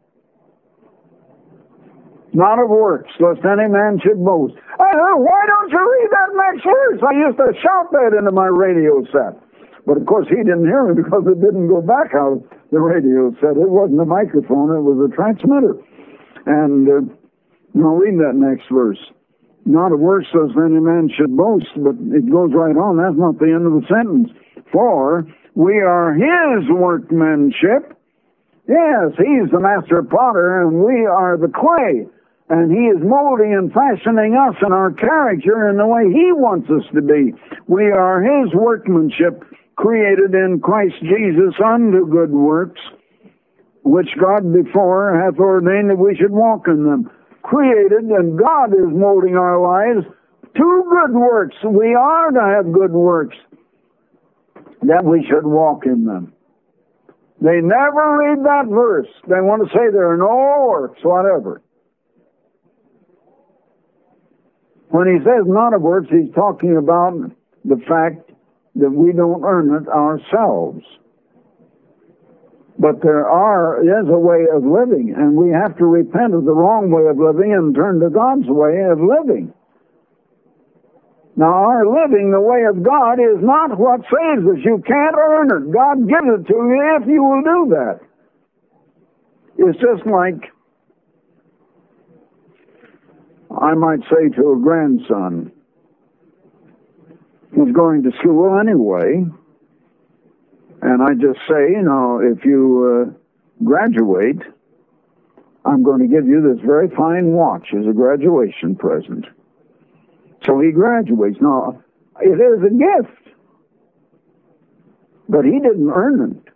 Not of works, lest any man should boast. Why don't you read that next verse? I used to shout that into my radio set. But of course he didn't hear me because it didn't go back out the radio set. It wasn't a microphone, it was a transmitter. And now read that next verse. Not of works lest any man should boast, but it goes right on. That's not the end of the sentence. For we are his workmanship, Yes, He's the master potter, and we are the clay. And He is molding and fashioning us in our character in the way He wants us to be. We are His workmanship, created in Christ Jesus unto good works, which God before hath ordained that we should walk in them. Created, and God is molding our lives to good works. We are to have good works, that we should walk in them. They never read that verse. They want to say there are no works, whatever. When he says not of works, he's talking about the fact that we don't earn it ourselves. But there is a way of living, and we have to repent of the wrong way of living and turn to God's way of living. Now, our living the way of God is not what saves us. You can't earn it. God gives it to you if you will do that. It's just like, I might say to a grandson who's going to school anyway, and I just say, if you graduate, I'm going to give you this very fine watch as a graduation present. So he graduates. Now, it is a gift, but he didn't earn it.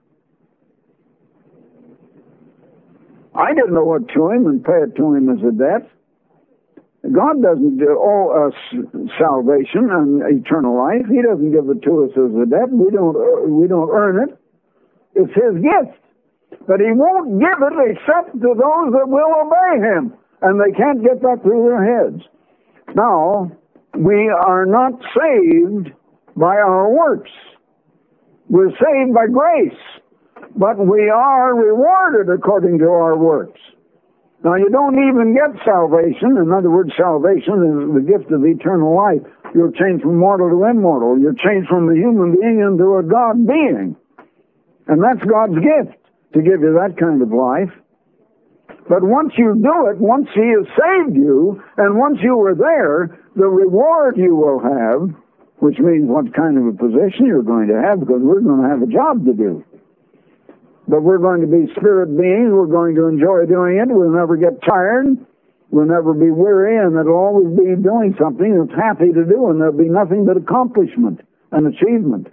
I didn't owe it to him and pay it to him as a debt. God doesn't owe us salvation and eternal life. He doesn't give it to us as a debt. We don't earn it. It's His gift. But He won't give it except to those that will obey Him. And they can't get that through their heads. Now, we are not saved by our works. We're saved by grace. But we are rewarded according to our works. Now, you don't even get salvation. In other words, salvation is the gift of eternal life. You're changed from mortal to immortal. You're changed from a human being into a God being. And that's God's gift, to give you that kind of life. But once you do it, once He has saved you, and once you are there, the reward you will have, which means what kind of a position you're going to have, because we're going to have a job to do. But we're going to be spirit beings. We're going to enjoy doing it. We'll never get tired. We'll never be weary, and it'll always be doing something that's happy to do, and there'll be nothing but accomplishment and achievement.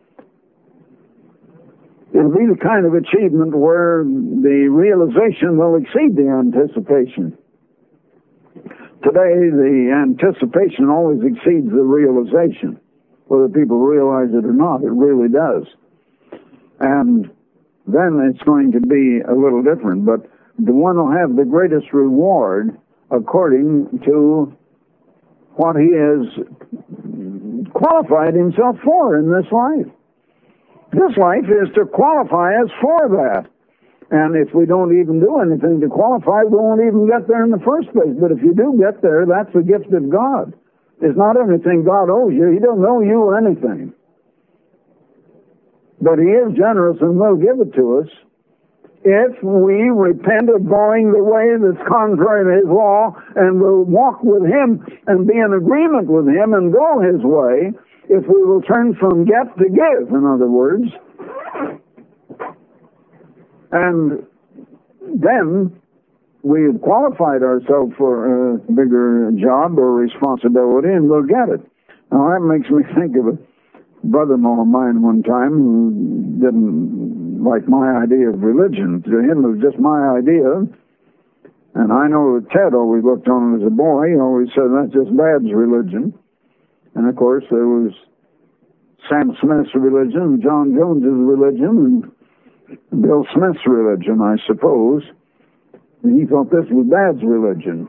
It'll be the kind of achievement where the realization will exceed the anticipation. Today, the anticipation always exceeds the realization. Whether people realize it or not, it really does. And then it's going to be a little different, but the one will have the greatest reward according to what he has qualified himself for in this life. This life is to qualify us for that. And if we don't even do anything to qualify, we won't even get there in the first place. But if you do get there, that's a gift of God. It's not anything God owes you. He doesn't owe you anything. But He is generous and will give it to us if we repent of going the way that's contrary to His law and will walk with Him and be in agreement with Him and go His way, if we will turn from get to give, in other words. And then we have qualified ourselves for a bigger job or responsibility, and we'll get it. Now, that makes me think of a brother-in-law of mine one time who didn't like my idea of religion. To him, it was just my idea. And I know that Ted always looked on it as a boy. He always said, that's just Dad's religion. And, of course, there was Sam Smith's religion, John Jones's religion, and Bill Smith's religion, I suppose. And he thought this was Dad's religion.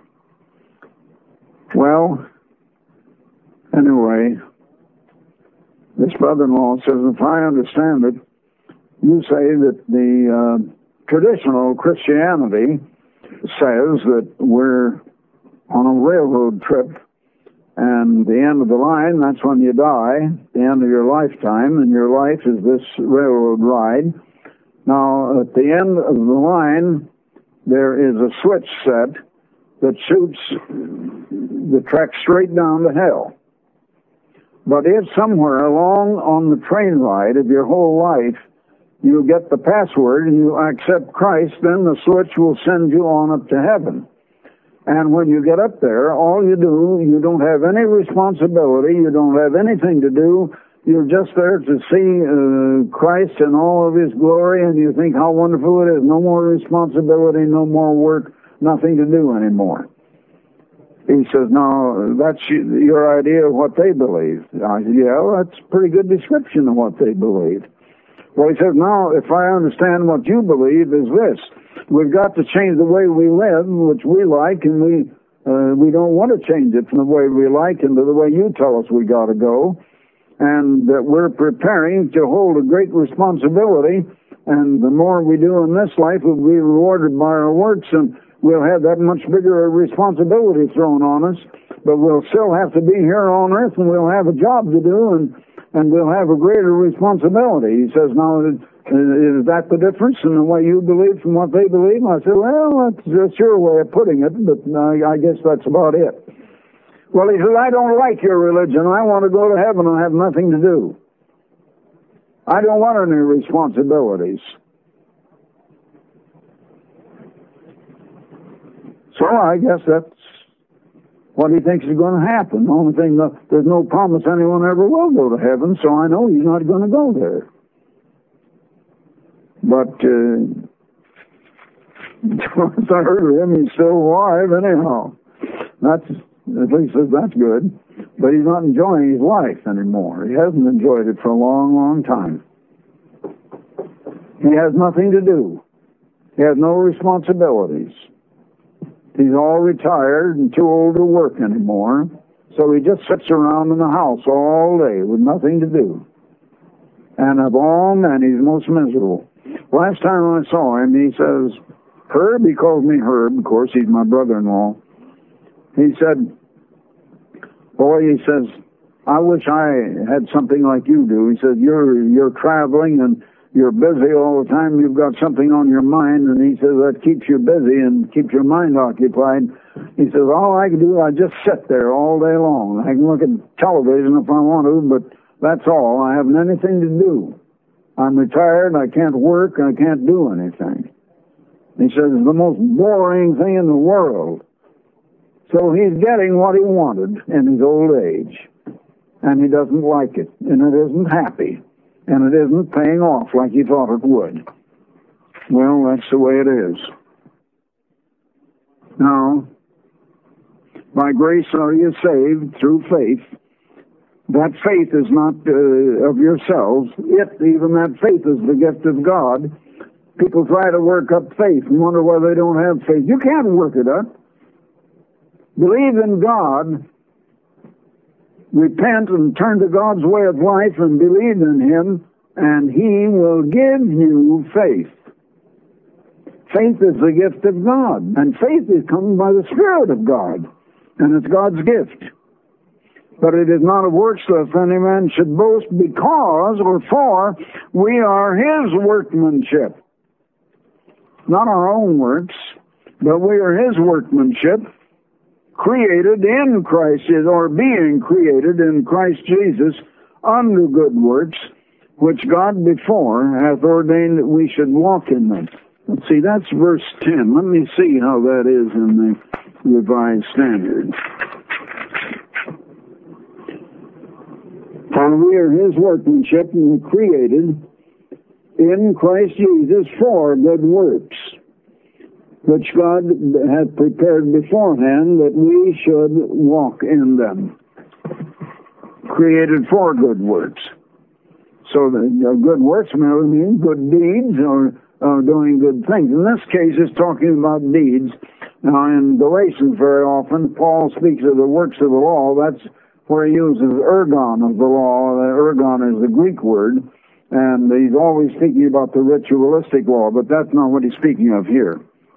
Well, anyway, this brother-in-law says, if I understand it, you say that the traditional Christianity says that we're on a railroad trip, and the end of the line, that's when you die, the end of your lifetime, and your life is this railroad ride. Now, at the end of the line, there is a switch set that shoots the track straight down to hell. But if somewhere along on the train ride of your whole life, you get the password and you accept Christ, then the switch will send you on up to heaven. And when you get up there, all you do, you don't have any responsibility, you don't have anything to do, you're just there to see Christ in all of His glory, and you think how wonderful it is. No more responsibility, no more work, nothing to do anymore. He says, no, that's your idea of what they believe. I said, yeah, well, that's a pretty good description of what they believe. Well, he says, now, if I understand what you believe is this. We've got to change the way we live, which we like, and we don't want to change it from the way we like into the way you tell us we got to go. And that we're preparing to hold a great responsibility, and the more we do in this life, we'll be rewarded by our works, and we'll have that much bigger responsibility thrown on us, but we'll still have to be here on earth, and we'll have a job to do, and we'll have a greater responsibility. He says, now, is that the difference in the way you believe from what they believe? I said, well, that's your way of putting it, but I guess that's about it. Well, he said, I don't like your religion. I want to go to heaven and have nothing to do. I don't want any responsibilities. So I guess that's what he thinks is going to happen. The only thing, there's no promise anyone ever will go to heaven, so I know he's not going to go there. But once I heard of him, he's still alive anyhow. At least that's good. But he's not enjoying his life anymore. He hasn't enjoyed it for a long, long time. He has nothing to do. He has no responsibilities. He's all retired and too old to work anymore. So he just sits around in the house all day with nothing to do. And of all men, he's most miserable. Last time I saw him, he says, Herb, he calls me Herb, of course, he's my brother-in-law. He said, boy, he says, I wish I had something like you do. He said, you're traveling and you're busy all the time. You've got something on your mind. And he says, that keeps you busy and keeps your mind occupied. He says, all I can do, I just sit there all day long. I can look at television if I want to, but that's all. I haven't anything to do. I'm retired. I can't work. I can't do anything. He says, it's the most boring thing in the world. So he's getting what he wanted in his old age. And he doesn't like it. And it isn't happy. And it isn't paying off like he thought it would. Well, that's the way it is. Now, by grace are you saved through faith. That faith is not of yourselves. Even that faith is the gift of God. People try to work up faith and wonder why they don't have faith. You can't work it up. Believe in God, repent and turn to God's way of life and believe in Him, and He will give you faith. Faith is the gift of God, and faith is coming by the Spirit of God, and it's God's gift. But it is not of works that any man should boast, because or for we are His workmanship. Not our own works, but we are His workmanship, created in Christ, or being created in Christ Jesus unto good works, which God before hath ordained that we should walk in them. Let's see, that's verse 10. Let me see how that is in the Revised Standard. For we are His workmanship, and created in Christ Jesus for good works, which God hath prepared beforehand that we should walk in them. Created for good works. So the good works merely mean good deeds or doing good things. In this case, it's talking about deeds. Now, in Galatians, very often, Paul speaks of the works of the law. That's where he uses ergon of the law. Ergon is the Greek word. And he's always speaking about the ritualistic law, but that's not what he's speaking of here.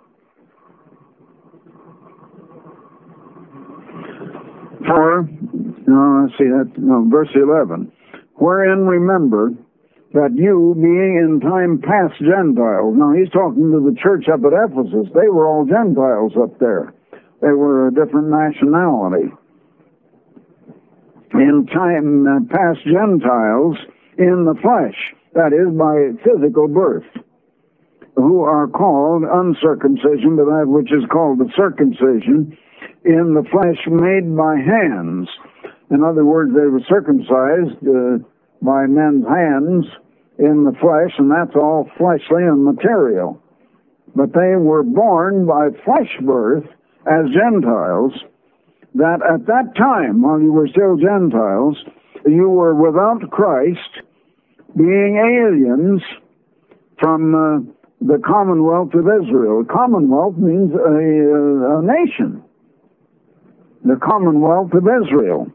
Verse 11. Wherein remember that you, being in time past Gentiles. Now he's talking to the church up at Ephesus. They were all Gentiles up there. They were a different nationality. In time past Gentiles in the flesh, that is, by physical birth, who are called uncircumcision to that which is called the circumcision in the flesh made by hands. In other words, they were circumcised by men's hands in the flesh, and that's all fleshly and material. But they were born by flesh birth as Gentiles, that at that time, while you were still Gentiles, you were without Christ, being aliens from the commonwealth of Israel. Commonwealth means a nation. The commonwealth of Israel.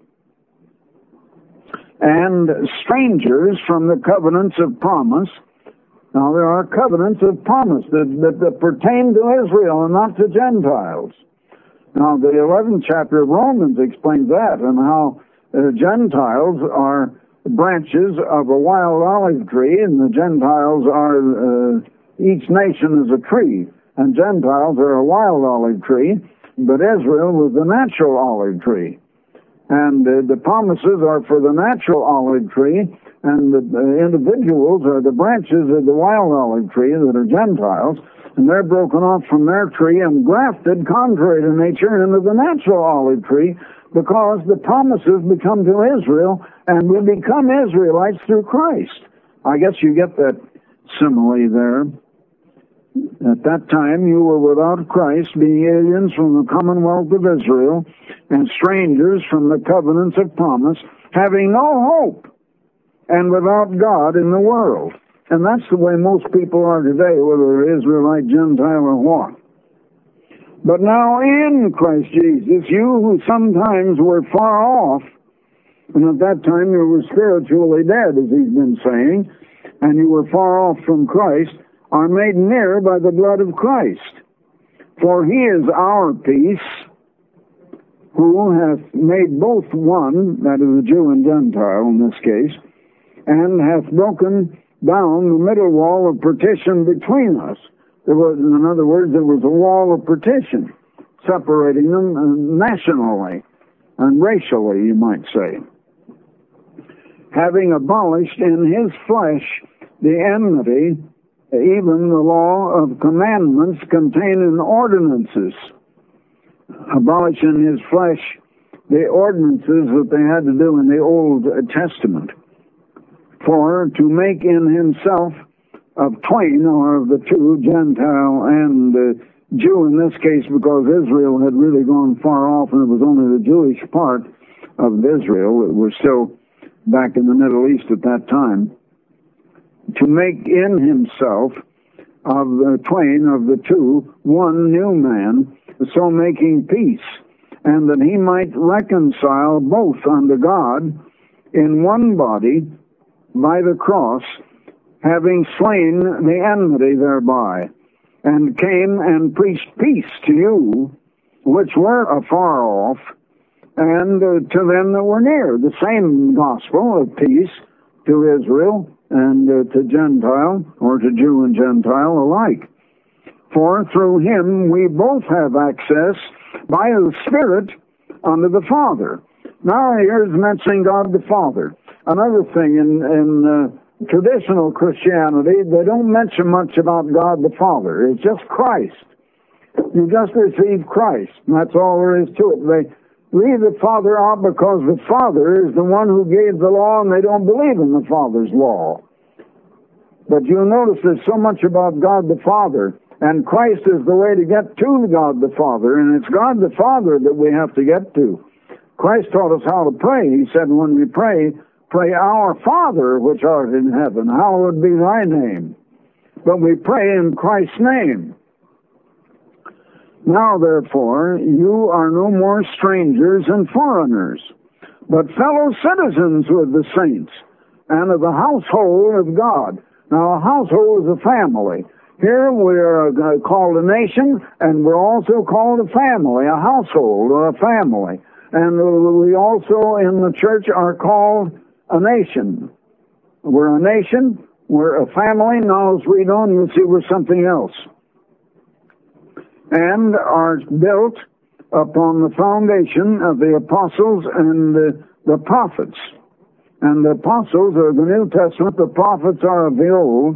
And strangers from the covenants of promise. Now, there are covenants of promise that pertain to Israel and not to Gentiles. Now, the 11th chapter of Romans explains that, and how Gentiles are branches of a wild olive tree, and the Gentiles are, each nation is a tree, and Gentiles are a wild olive tree, but Israel was the natural olive tree. And the promises are for the natural olive tree, and the individuals are the branches of the wild olive tree that are Gentiles, and they're broken off from their tree and grafted contrary to nature into the natural olive tree, because the promises become to Israel, and we become Israelites through Christ. I guess you get that simile there. At that time you were without Christ, being aliens from the commonwealth of Israel, and strangers from the covenants of promise, having no hope, and without God in the world. And that's the way most people are today, whether they're Israelite, Gentile, or what. But now in Christ Jesus, you who sometimes were far off, and at that time you were spiritually dead, as he's been saying, and you were far off from Christ, are made near by the blood of Christ. For he is our peace, who hath made both one, that is the Jew and Gentile in this case, and hath broken down the middle wall of partition between us. There was, in other words, there was a wall of partition separating them nationally and racially, you might say. Having abolished in his flesh the enmity, even the law of commandments contained in ordinances. Abolish in his flesh the ordinances that they had to do in the Old Testament. For to make in himself of twain, or of the two, Gentile and Jew in this case, because Israel had really gone far off and it was only the Jewish part of Israel that were still back in the Middle East at that time. To make in himself of the twain, of the two, one new man, so making peace, and that he might reconcile both unto God in one body by the cross, having slain the enmity thereby, and came and preached peace to you, which were afar off, and to them that were near. The same gospel of peace to Israel and to Gentile, or to Jew and Gentile alike. For through him we both have access by the Spirit unto the Father. Now here's mentioning God the Father. Another thing, in traditional Christianity, they don't mention much about God the Father. It's just Christ. You just receive Christ, and that's all there is to it. They leave the Father out because the Father is the one who gave the law, and they don't believe in the Father's law. But you'll notice there's so much about God the Father, and Christ is the way to get to God the Father, and it's God the Father that we have to get to. Christ taught us how to pray. He said, when we pray, pray, Our Father which art in heaven, hallowed be thy name. But we pray in Christ's name. Now, therefore, you are no more strangers and foreigners, but fellow citizens with the saints, and of the household of God. Now, a household is a family. Here we are called a nation, and we're also called a family, a household or a family. And we also in the church are called a nation. We're a nation, we're a family. Now as we read on, you'll see we're something else. And are built upon the foundation of the apostles and the prophets. And the apostles are the New Testament, the prophets are of the Old.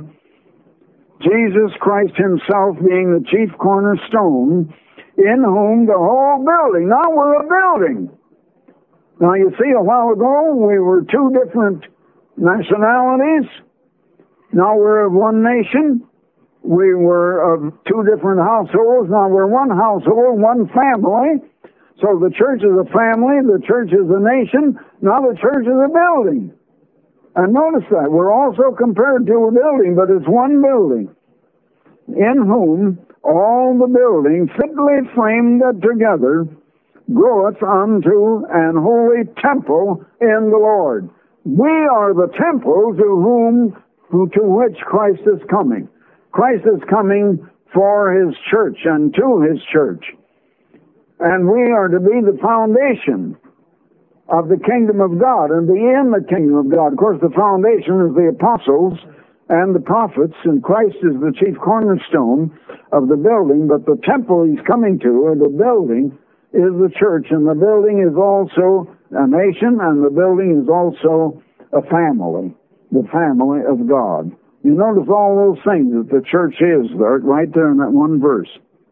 Jesus Christ himself being the chief cornerstone, in whom the whole building, now we're a building. Now you see, a while ago we were two different nationalities. Now we're of one nation. We were of two different households. Now we're one household, one family. So the church is a family, the church is a nation, now the church is a building. And notice that, we're also compared to a building, but it's one building, in whom all the building fitly framed together groweth unto an holy temple in the Lord. We are the temple to which Christ is coming. Christ is coming for his church and to his church. And we are to be the foundation of the kingdom of God and be in the kingdom of God. Of course, the foundation is the apostles and the prophets, and Christ is the chief cornerstone of the building, but the temple he's coming to, or the building, is the church, and the building is also a nation, and the building is also a family, the family of God. You notice all those things that the church is there, right there in that one verse.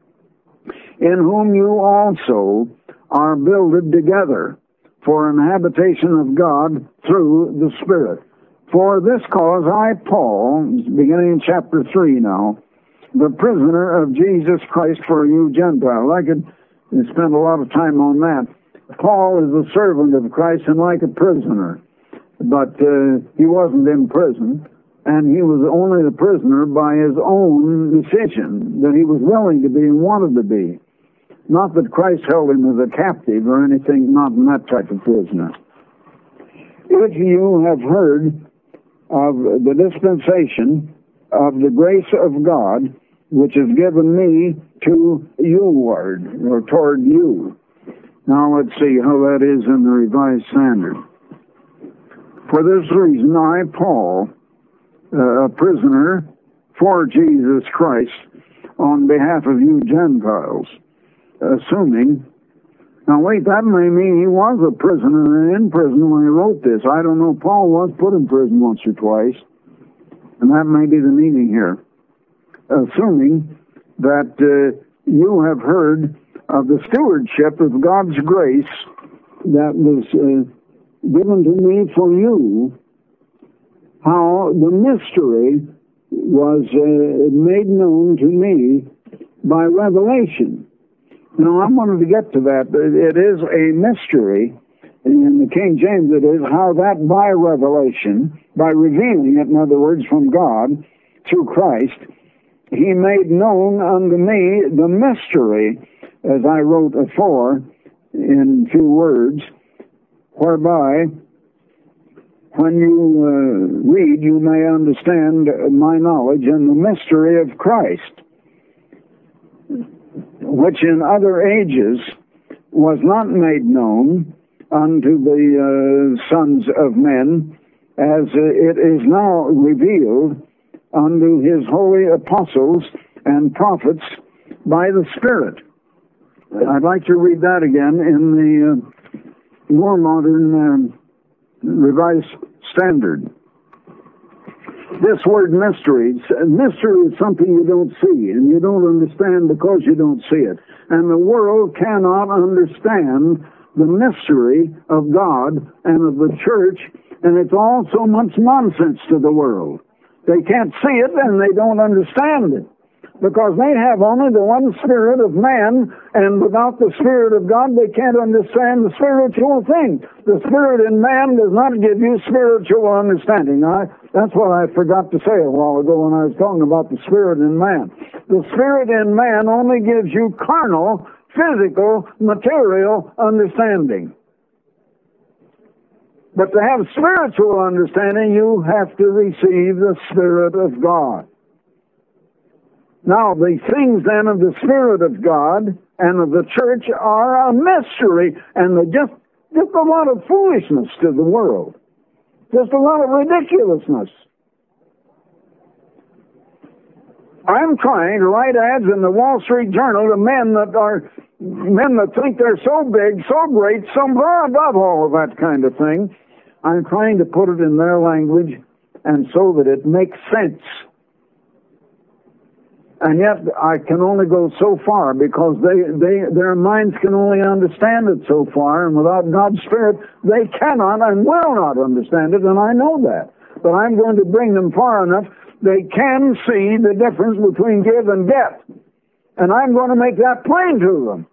In whom you also are builded together for an habitation of God through the Spirit. For this cause I, Paul, beginning in chapter 3 now, the prisoner of Jesus Christ for you Gentiles. I could spend a lot of time on that. Paul is a servant of Christ and like a prisoner, but he wasn't in prison, and he was only a prisoner by his own decision that he was willing to be and wanted to be. Not that Christ held him as a captive or anything, not in that type of prisoner. If you have heard of the dispensation of the grace of God, which is given me to you, ward, or toward you. Now let's see how that is in the Revised Standard. For this reason, I, Paul, a prisoner for Jesus Christ, on behalf of you Gentiles, assuming, now wait, that may mean he was a prisoner and in prison when he wrote this. I don't know, Paul was put in prison once or twice, and that may be the meaning here. Assuming that you have heard of the stewardship of God's grace that was given to me for you, how the mystery was made known to me by revelation. Now, I wanted to get to that. It is a mystery. In the King James, it is how that by revelation, by revealing it, in other words, from God, through Christ, he made known unto me the mystery, as I wrote afore, in few words, whereby, when you read, you may understand my knowledge in the mystery of Christ, which in other ages was not made known unto the sons of men, as it is now revealed unto his holy apostles and prophets by the Spirit. I'd like to read that again in the more modern Revised Standard. This word mystery is something you don't see, and you don't understand because you don't see it. And the world cannot understand the mystery of God and of the church, and it's all so much nonsense to the world. They can't see it, and they don't understand it, because they have only the one spirit of man, and without the Spirit of God, they can't understand the spiritual thing. The Spirit in man does not give you spiritual understanding. That's what I forgot to say a while ago when I was talking about the Spirit in man. The Spirit in man only gives you carnal, physical, material understanding. But to have spiritual understanding, you have to receive the Spirit of God. Now, the things then of the Spirit of God and of the church are a mystery, and they're just a lot of foolishness to the world. Just a lot of ridiculousness. I'm trying to write ads in the Wall Street Journal to men that think they're so big, so great, so far above all of that kind of thing, I'm trying to put it in their language and so that it makes sense. And yet I can only go so far because their minds can only understand it so far, and without God's Spirit, they cannot and will not understand it, and I know that. But I'm going to bring them far enough they can see the difference between give and get. And I'm going to make that plain to them.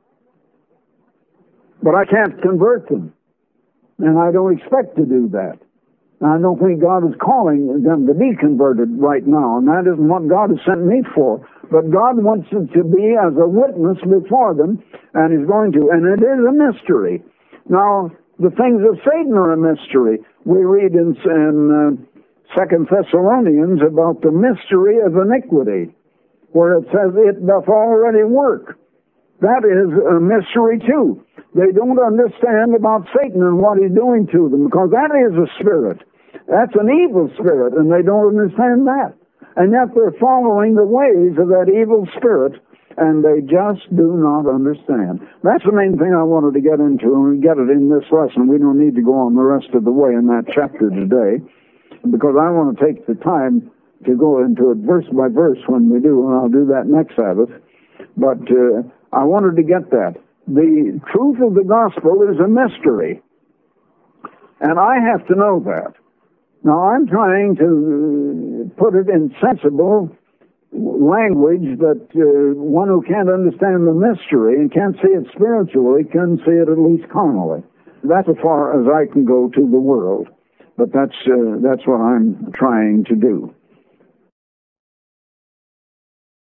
But I can't convert them. And I don't expect to do that. I don't think God is calling them to be converted right now, and that isn't what God has sent me for. But God wants it to be as a witness before them, and He's going to. And it is a mystery. Now, the things of Satan are a mystery. We read in 2 Thessalonians about the mystery of iniquity, where it says it doth already work. That is a mystery too. They don't understand about Satan and what he's doing to them, because that is a spirit. That's an evil spirit, and they don't understand that. And yet they're following the ways of that evil spirit, and they just do not understand. That's the main thing I wanted to get into, and we get it in this lesson. We don't need to go on the rest of the way in that chapter today, because I want to take the time to go into it verse by verse when we do, and I'll do that next Sabbath. But I wanted to get that. The truth of the gospel is a mystery, and I have to know that. Now, I'm trying to put it in sensible language that one who can't understand the mystery and can't see it spiritually can see it at least carnally. That's as far as I can go to the world, but that's what I'm trying to do.